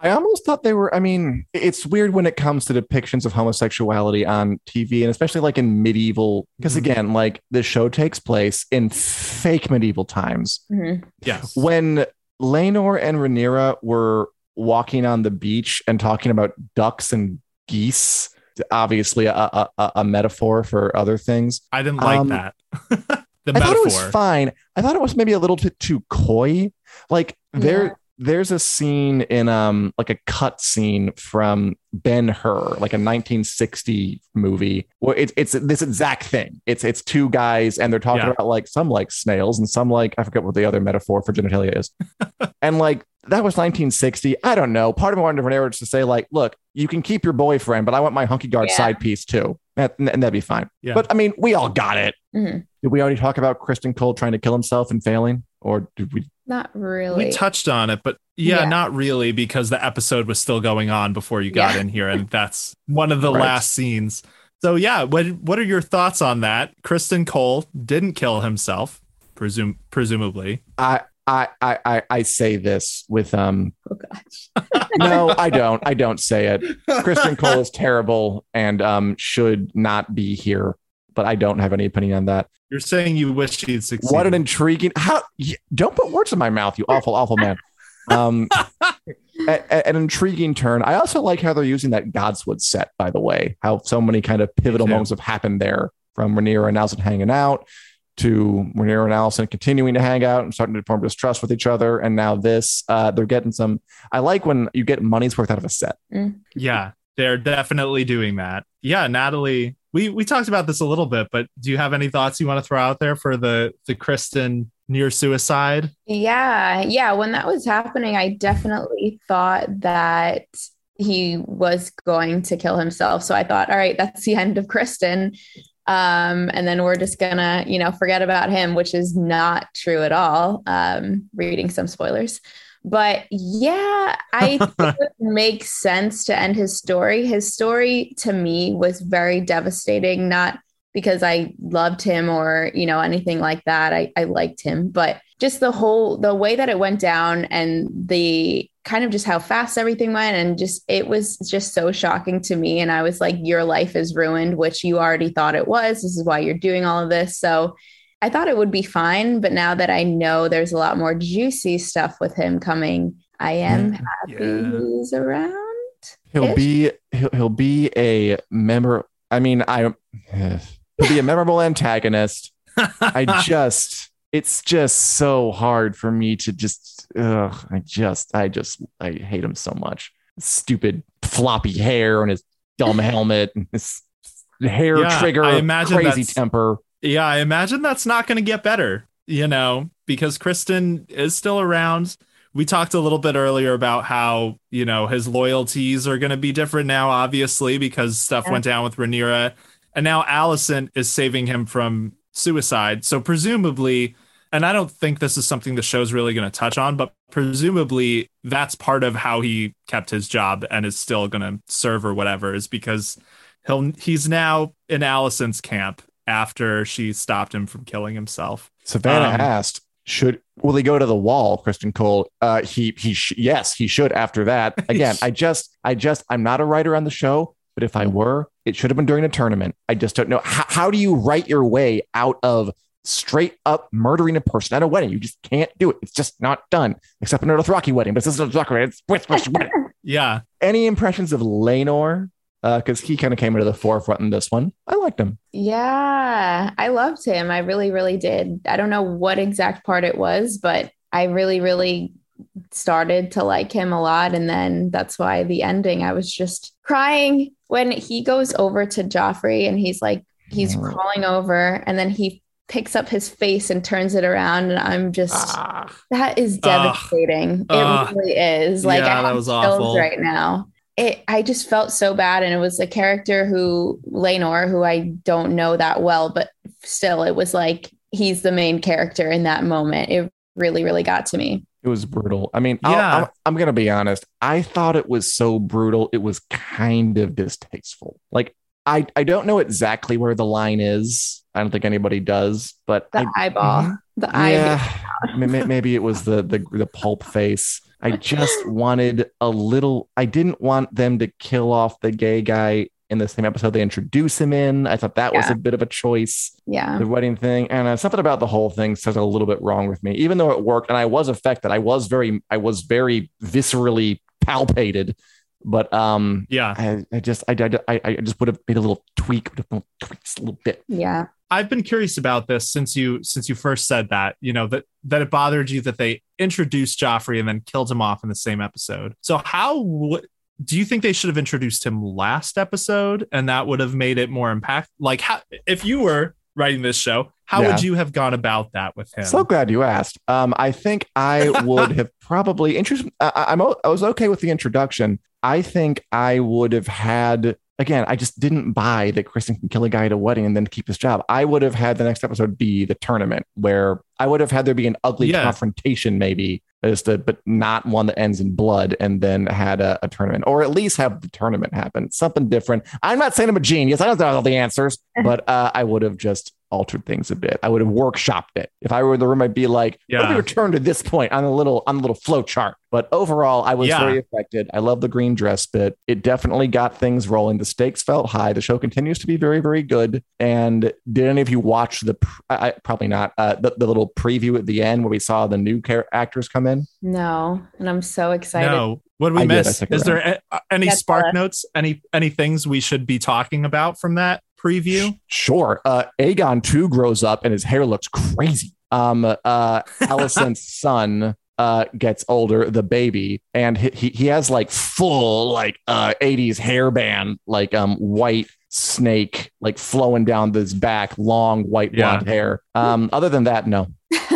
I almost thought they were, I mean, it's weird when it comes to depictions of homosexuality on T V, and especially like in medieval, because again, like the show takes place in fake medieval times. Mm-hmm. Yes. When Laenor and Rhaenyra were walking on the beach and talking about ducks and geese, obviously a, a, a metaphor for other things. I didn't like Um, that. the I metaphor. thought it was fine. I thought it was maybe a little bit too coy. Like there, Yeah. there's a scene in um like a cut scene from Ben-Hur, like a nineteen sixty movie, where it's it's this exact thing. It's it's two guys and they're talking Yeah. about like some like snails and some like I forget what the other metaphor for genitalia is. And like that was nineteen sixty. I don't know. Part of me wanted Rhaenyra to say like, look, you can keep your boyfriend, but I want my hunky guard Yeah. side piece too. That, and that'd be fine. Yeah. But I mean, we all got it. Mhm. Did we already talk about Kristen Cole trying to kill himself and failing? Or did we? Not really. We touched on it, but yeah, Yeah. not really, because the episode was still going on before you got Yeah. in here, and that's one of the Right. last scenes. So yeah, what what are your thoughts on that? Kristen Cole didn't kill himself, presume presumably. I, I, I, I, I say this with um. Oh gosh. No, I don't. I don't say it. Kristen Cole is terrible and um should not be here. But I don't have any opinion on that. You're saying you wish she'd succeed. What an intriguing. How? y- Don't put words in my mouth, you awful, awful man. Um, a- a- an intriguing turn. I also like how they're using that Godswood set, by the way. How so many kind of pivotal too. moments have happened there, from Rhaenyra and Alicent hanging out to Rhaenyra and Alicent continuing to hang out and starting to form distrust with each other, and now this. Uh, they're getting some. I like when you get money's worth out of a set. Yeah, they're definitely doing that. Yeah, Natalie, we we talked about this a little bit, but do you have any thoughts you want to throw out there for the the Kristen near suicide? Yeah, yeah. When that was happening, I definitely thought that he was going to kill himself. So I thought, all right, that's the end of Kristen. Um, and then we're just gonna, you know, forget about him, which is not true at all. Um, reading some spoilers. But yeah, I think it would make sense to end his story. His story to me was very devastating, not because I loved him or, you know, anything like that. I, I liked him, but just the whole, the way that it went down and the kind of just how fast everything went. And just, it was just so shocking to me. And I was like, your life is ruined, which you already thought it was. This is why you're doing all of this. So I thought it would be fine. But now that I know there's a lot more juicy stuff with him coming, I am happy Yeah. he's around. He'll Ish. be he'll, he'll be a member. I mean, I he'll be a memorable antagonist. I just it's just so hard for me to just ugh, I just I just I hate him so much. Stupid floppy hair and his dumb helmet and his hair Yeah, trigger I imagine crazy that's- temper. Yeah, I imagine that's not going to get better, you know, because Kristen is still around. We talked a little bit earlier about how, you know, his loyalties are going to be different now, obviously, because stuff Yeah. went down with Rhaenyra. And now Alicent is saving him from suicide. So presumably, and I don't think this is something the show's really going to touch on, but presumably that's part of how he kept his job and is still going to serve or whatever, is because he'll he's now in Alicent's camp after she stopped him from killing himself. Savannah Um, asked, "Should will he go to the wall?" Kristen Cole, uh, he he sh- yes, he should. After that, again, I just I just I'm not a writer on the show, but if I were, it should have been during a tournament. I just don't know how, how do you write your way out of straight up murdering a person at a wedding? You just can't do it. It's just not done. Except in a Dothraki wedding, but this isn't a Dothraki wedding. It's Westeros wedding. Yeah. Any impressions of Laenor? Because uh, he kind of came into the forefront in this one. I liked him. Yeah, I loved him. I really, really did. I don't know what exact part it was, but I really, really started to like him a lot. And then that's why the ending, I was just crying when he goes over to Joffrey and he's like, he's Oh. crawling over and then he picks up his face and turns it around. And I'm just, Ah. that is devastating. Ugh. It really is. Like, Yeah, I that have was chills awful. right now. It, I just felt so bad. And it was a character who, Laenor, who I don't know that well, but still, it was like he's the main character in that moment. It really, really got to me. It was brutal. I mean, I'll- Yeah. I'm, I'm going to be honest. I thought it was so brutal. It was kind of distasteful. Like, I, I don't know exactly where the line is. I don't think anybody does, but The I, eyeball, the eye. yeah, may- may- maybe it was the, the, the pulp face. I just wanted a little, I didn't want them to kill off the gay guy in the same episode they introduce him in. I thought that yeah. was a bit of a choice. Yeah. The wedding thing. And uh, something about the whole thing says a little bit wrong with me, even though it worked. And I was affected. I was very, I was very viscerally palpated. But um, yeah, I, I just, I, I, I just would have made a little tweak, a little tweaks, a little bit. Yeah. I've been curious about this since you since you first said that, you know, that that it bothered you that they introduced Joffrey and then killed him off in the same episode. So how w- do you think they should have introduced him last episode and that would have made it more impact? Like, how, if you were writing this show, how yeah. would you have gone about that with him? So glad you asked. Um, I think I would have probably introduced. I, I'm I was okay with the introduction. I think I would have had. Again, I just didn't buy that Kristen can kill a guy at a wedding and then keep his job. I would have had the next episode be the tournament, where I would have had there be an ugly yeah. confrontation, maybe, as the, but not one that ends in blood, and then had a, a tournament, or at least have the tournament happen. Something different. I'm not saying I'm a genius. I don't know all the answers, but uh, I would have just altered things a bit. I would have workshopped it. If I were in the room, I'd be like, yeah. let me return to this point on a little on a little flow chart. But overall, I was yeah. very affected. I love the green dress bit. It definitely got things rolling. The stakes felt high. The show continues to be very, very good. And did any of you watch the, I, probably not, uh, the, the little preview at the end where we saw the new char- actors come in? No. And I'm so excited. No. What did we I miss? Did, Is there a, any That's spark it. notes? Any, any things we should be talking about from that preview? Sure. Uh, Aegon too grows up and his hair looks crazy. Um, uh, Alicent's son uh, gets older, the baby, and he, he he has like full like uh, eighties hairband, like um white snake, like flowing down his back, long white blonde yeah. hair. Um, other than that, no.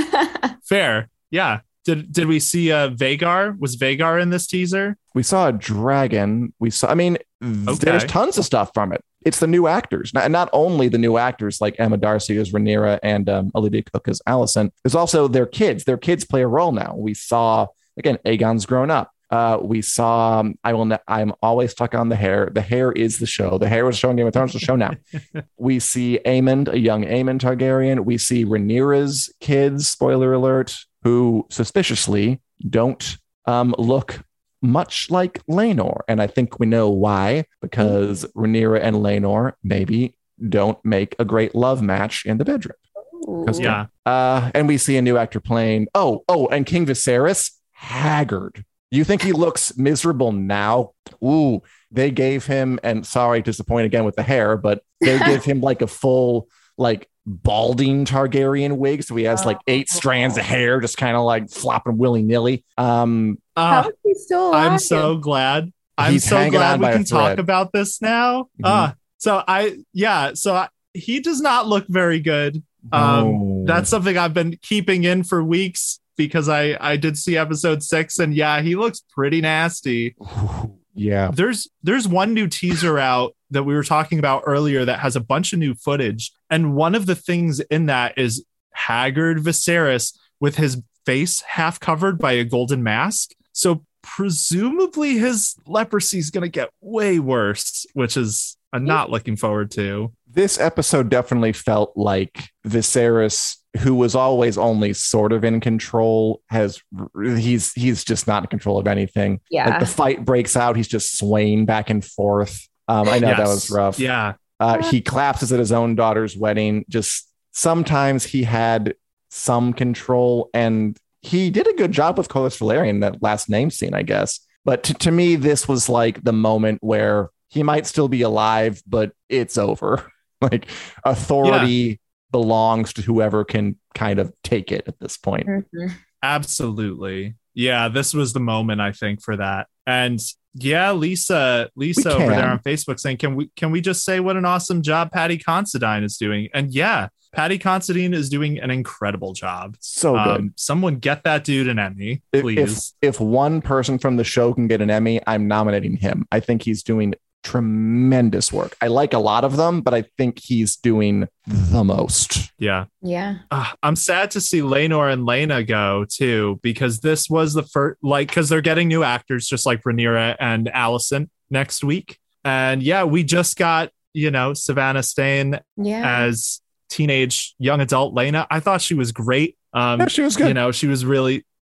Fair. Yeah. Did did we see uh Vhagar? Was Vhagar in this teaser? We saw a dragon. We saw, I mean, okay. there's tons of stuff from it. It's the new actors, and not only the new actors like Emma Darcy as Rhaenyra and um, Olivia Cook as Alicent. There's also their kids. Their kids play a role now. We saw, again, Aegon's grown up. Uh, we saw, um, I will, ne- I'm always stuck on the hair. The hair is the show. The hair was showing Game of Thrones, the show now. We see Aemond, a young Aemond Targaryen. We see Rhaenyra's kids, spoiler alert, who suspiciously don't um, look much like Laenor. And I think we know why, because Rhaenyra and Laenor maybe don't make a great love match in the bedroom. Yeah. Uh, and we see a new actor playing, oh, oh, and King Viserys, haggard. You think he looks miserable now? Ooh, they gave him, and sorry, disappoint again with the hair, but they give him like a full, like, balding Targaryen wig, so he has like eight oh. strands of hair just kind of like flopping willy-nilly. Um uh, How is he still alive? I'm so glad. I'm so glad we can talk about this now. Mm-hmm. Uh so I yeah, so I, he does not look very good. Um oh. That's something I've been keeping in for weeks because I I did see episode six, and yeah, he looks pretty nasty. Yeah. There's there's one new teaser out that we were talking about earlier that has a bunch of new footage. And one of the things in that is haggard Viserys with his face half covered by a golden mask. So presumably his leprosy is going to get way worse, which is I'm not looking forward to. This episode definitely felt like Viserys, who was always only sort of in control, has he's he's just not in control of anything. Yeah. Like the fight breaks out, he's just swaying back and forth. Um, I know yes. that was rough. Yeah. Uh, he collapses at his own daughter's wedding. Just sometimes he had some control, and he did a good job with Corlys Velaryon, that last name scene, I guess. But to, to me, this was like the moment where he might still be alive, but it's over. Like authority yeah. belongs to whoever can kind of take it at this point. Mm-hmm. Absolutely. Yeah, this was the moment, I think, for that. And yeah, Lisa, Lisa over there on Facebook saying, can we can we just say what an awesome job Paddy Considine is doing? And yeah, Paddy Considine is doing an incredible job. So good. Um, someone get that dude an Emmy, please. If, if one person from the show can get an Emmy, I'm nominating him. I think he's doing tremendous work. I like a lot of them, but I think he's doing the most. Yeah. Yeah. Uh, I'm sad to see Laenor and Laena go too, because this was the first, like, because they're getting new actors just like Rhaenyra and Alicent next week. And yeah, we just got, you know, Savannah Stain yeah. as teenage young adult Laena. I thought she was great. Um, yeah, she was good. You know, she was really,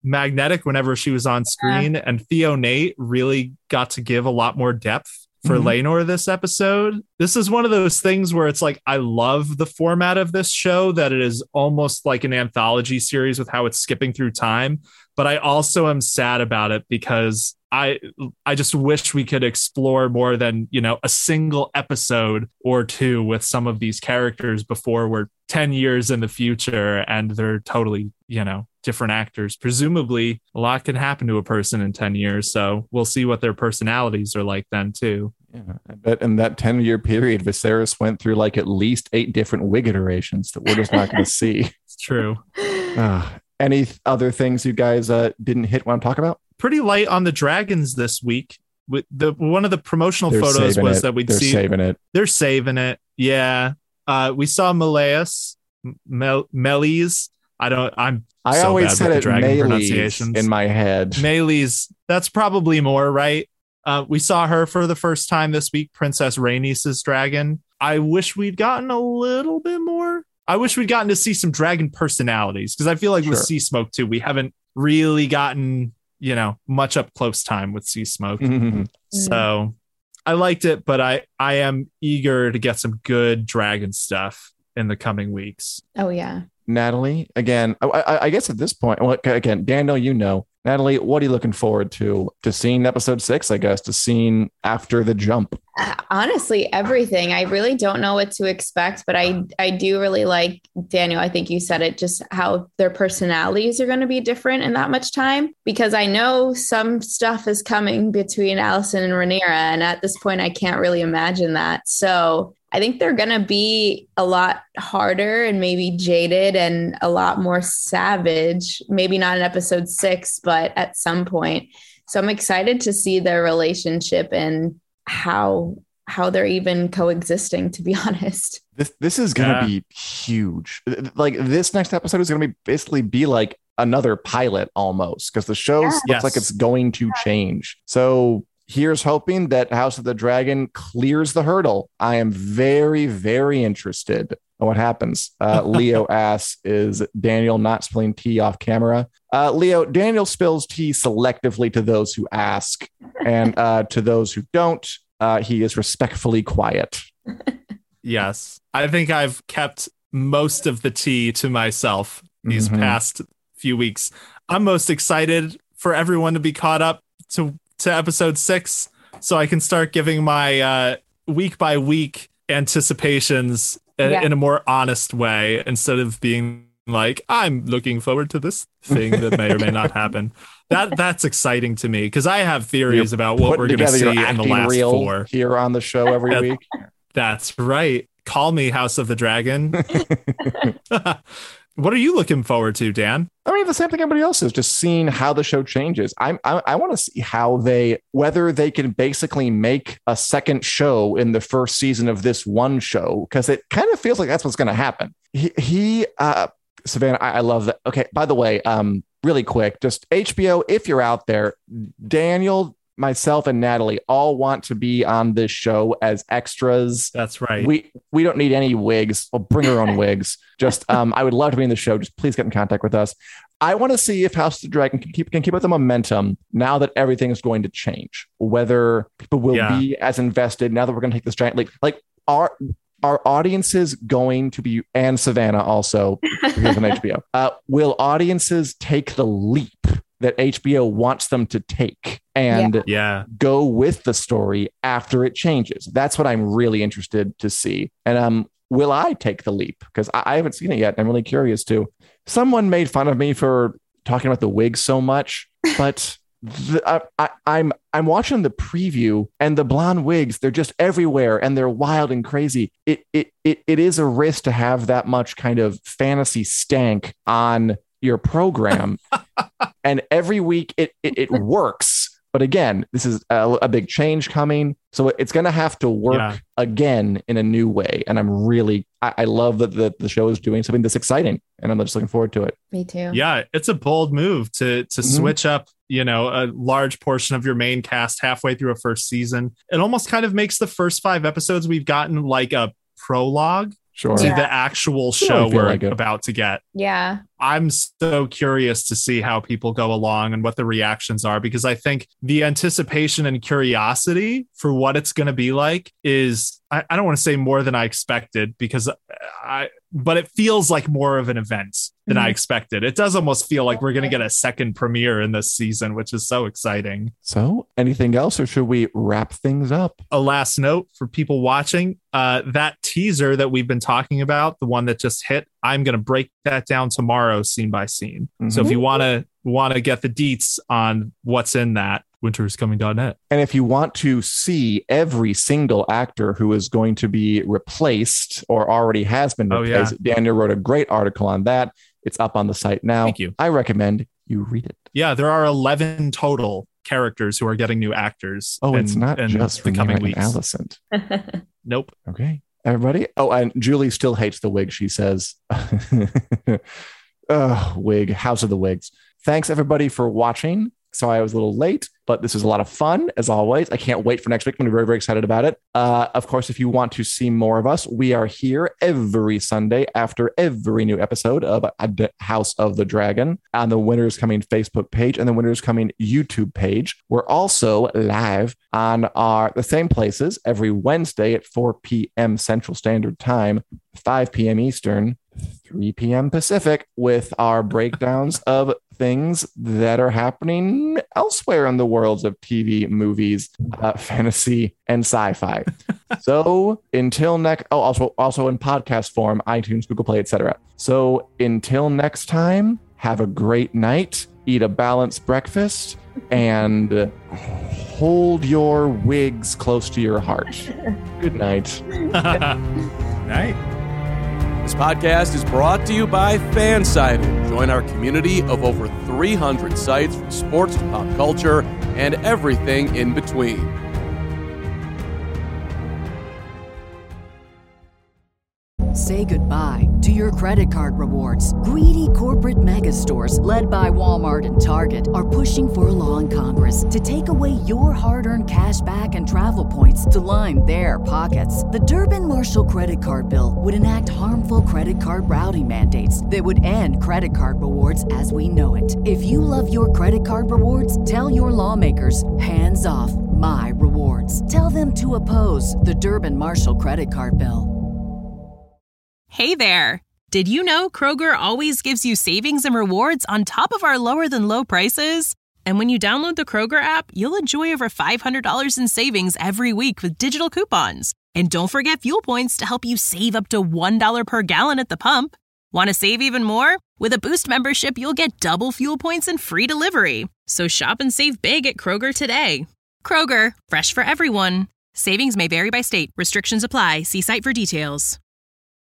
magnetic whenever she was on screen, yeah. and Theo Nate really got to give a lot more depth for mm-hmm. Laenor this episode. This is one of those things where it's like, I love the format of this show, that it is almost like an anthology series with how it's skipping through time. But I also am sad about it because I I just wish we could explore more than, you know, a single episode or two with some of these characters before we're ten years in the future and they're totally, you know, different actors. Presumably a lot can happen to a person in ten years. So we'll see what their personalities are like then too. Yeah, I bet in that ten year period, Viserys went through like at least eight different wig iterations that we're just not going to see. It's true. Uh, any other things you guys uh, didn't hit want to talk about? Pretty light on the dragons this week. With the one of the promotional They're photos was it. that we'd They're see. They're saving it. They're saving it. Yeah. Uh, we saw Meleus, Mel- Melis. I don't. I'm. I so always bad said with it the dragon Melis pronunciations in my head. Melis. That's probably more right. Uh, we saw her for the first time this week. Princess Rhaenys' dragon. I wish we'd gotten a little bit more. I wish we'd gotten to see some dragon personalities, because I feel like sure. with Sea Smoke too, we haven't really gotten, you know, much up close time with Sea Smoke. Mm-hmm. So I liked it, but I, I am eager to get some good dragon stuff in the coming weeks. Oh, yeah. Natalie, again, I, I, I guess at this point, well, again, Daniel, you know, Natalie, what are you looking forward to? To seeing episode six, I guess, to seeing after the jump? Uh, honestly, everything. I really don't know what to expect, but I, I do really like, Daniel, I think you said it, just how their personalities are going to be different in that much time, because I know some stuff is coming between Alicent and Rhaenyra, and at this point, I can't really imagine that. So I think they're going to be a lot harder and maybe jaded and a lot more savage, maybe not in episode six, but at some point. So I'm excited to see their relationship and how how they're even coexisting, to be honest. This this is going to yeah. be huge. Like this next episode is going to be basically be like another pilot almost, because the show yeah. looks yes. like it's going to change. So here's hoping that House of the Dragon clears the hurdle. I am very, very interested in what happens. Uh, Leo asks, is Daniel not spilling tea off camera? Uh, Leo, Daniel spills tea selectively to those who ask, and uh, to those who don't, uh, he is respectfully quiet. Yes. I think I've kept most of the tea to myself these mm-hmm. past few weeks. I'm most excited for everyone to be caught up to to episode six, so I can start giving my uh, week by week anticipations in, yeah. in a more honest way, instead of being like, I'm looking forward to this thing that may or may not happen. That that's exciting to me, because I have theories You're about what we're going to see in the last four here on the show every that, week. That's right. Call me House of the Dragon. What are you looking forward to, Dan? I mean, the same thing everybody else is, just seeing how the show changes. I'm, I, I want to see how they, whether they can basically make a second show in the first season of this one show, because it kind of feels like that's what's going to happen. He, he uh, Savannah, I, I love that. Okay, by the way, um, really quick, just H B O, if you're out there, Daniel, myself, and Natalie all want to be on this show as extras. That's right. We we don't need any wigs. We'll bring our own wigs. Just um, I would love to be in the show. Just please get in contact with us. I want to see if House of the Dragon can keep can keep up the momentum now that everything is going to change. Whether people will yeah. be as invested now that we're going to take this giant leap. Like our our audiences going to be, and Savannah also because on H B O. Uh, will audiences take the leap that H B O wants them to take and yeah. go with the story after it changes? That's what I'm really interested to see. And um, will I take the leap? Because I, I haven't seen it yet. I'm really curious too. Someone made fun of me for talking about the wig so much, but the, I, I, I'm I'm watching the preview, and the blonde wigs, they're just everywhere and they're wild and crazy. It it it it is a risk to have that much kind of fantasy stank on your program. And every week it, it, it works. But again, this is a, a big change coming. So it's going to have to work yeah. again in a new way. And I'm really, I, I love that the, the show is doing something that's exciting. And I'm just looking forward to it. Me too. Yeah, it's a bold move to to mm-hmm. switch up, you know, a large portion of your main cast halfway through a first season. It almost kind of makes the first five episodes we've gotten like a prologue. Sure. To yeah. the actual show we're like about to get. Yeah. I'm so curious to see how people go along and what the reactions are, because I think the anticipation and curiosity for what it's going to be like is, I, I don't want to say more than I expected, because I, but it feels like more of an event than mm-hmm. I expected. It does almost feel like we're going to get a second premiere in this season, which is so exciting. So anything else, or should we wrap things up? A last note for people watching, uh, that teaser that we've been talking about, the one that just hit, I'm going to break that down tomorrow scene by scene. Mm-hmm. So if you want to want to get the deets on what's in that, winter is coming dot net. And if you want to see every single actor who is going to be replaced or already has been replaced, oh, yeah. Daniel wrote a great article on that. It's up on the site now. Thank you. I recommend you read it. Yeah, there are eleven total characters who are getting new actors. Oh, in, it's not in just the coming weeks. Alicent. Nope. Okay. Everybody. Oh, and Julie still hates the wig, she says. Oh, wig. House of the Wigs. Thanks, everybody, for watching. Sorry I was a little late, but this was a lot of fun, as always. I can't wait for next week. I'm very, very excited about it. Uh, of course, if you want to see more of us, we are here every Sunday after every new episode of House of the Dragon on the Winners Coming Facebook page and the Winners Coming YouTube page. We're also live on our the same places every Wednesday at four p.m. Central Standard Time, five p.m. Eastern, three p.m. Pacific, with our breakdowns of things that are happening elsewhere in the worlds of T V, movies, uh, fantasy, and sci-fi. So until next, oh, also also in podcast form, iTunes, Google Play, et cetera. So until next time, have a great night, eat a balanced breakfast, and hold your wigs close to your heart. Good night. Night. This podcast is brought to you by Fansided. Join our community of over three hundred sites from sports to pop culture and everything in between. Say goodbye to your credit card rewards. Greedy corporate mega stores, led by Walmart and Target, are pushing for a law in Congress to take away your hard-earned cash back and travel points to line their pockets. The Durbin-Marshall credit card bill would enact harmful credit card routing mandates that would end credit card rewards as we know it. If you love your credit card rewards, tell your lawmakers, hands off my rewards. Tell them to oppose the Durbin-Marshall credit card bill. Hey there! Did you know Kroger always gives you savings and rewards on top of our lower-than-low prices? And when you download the Kroger app, you'll enjoy over five hundred dollars in savings every week with digital coupons. And don't forget fuel points to help you save up to one dollar per gallon at the pump. Want to save even more? With a Boost membership, you'll get double fuel points and free delivery. So shop and save big at Kroger today. Kroger, fresh for everyone. Savings may vary by state. Restrictions apply. See site for details.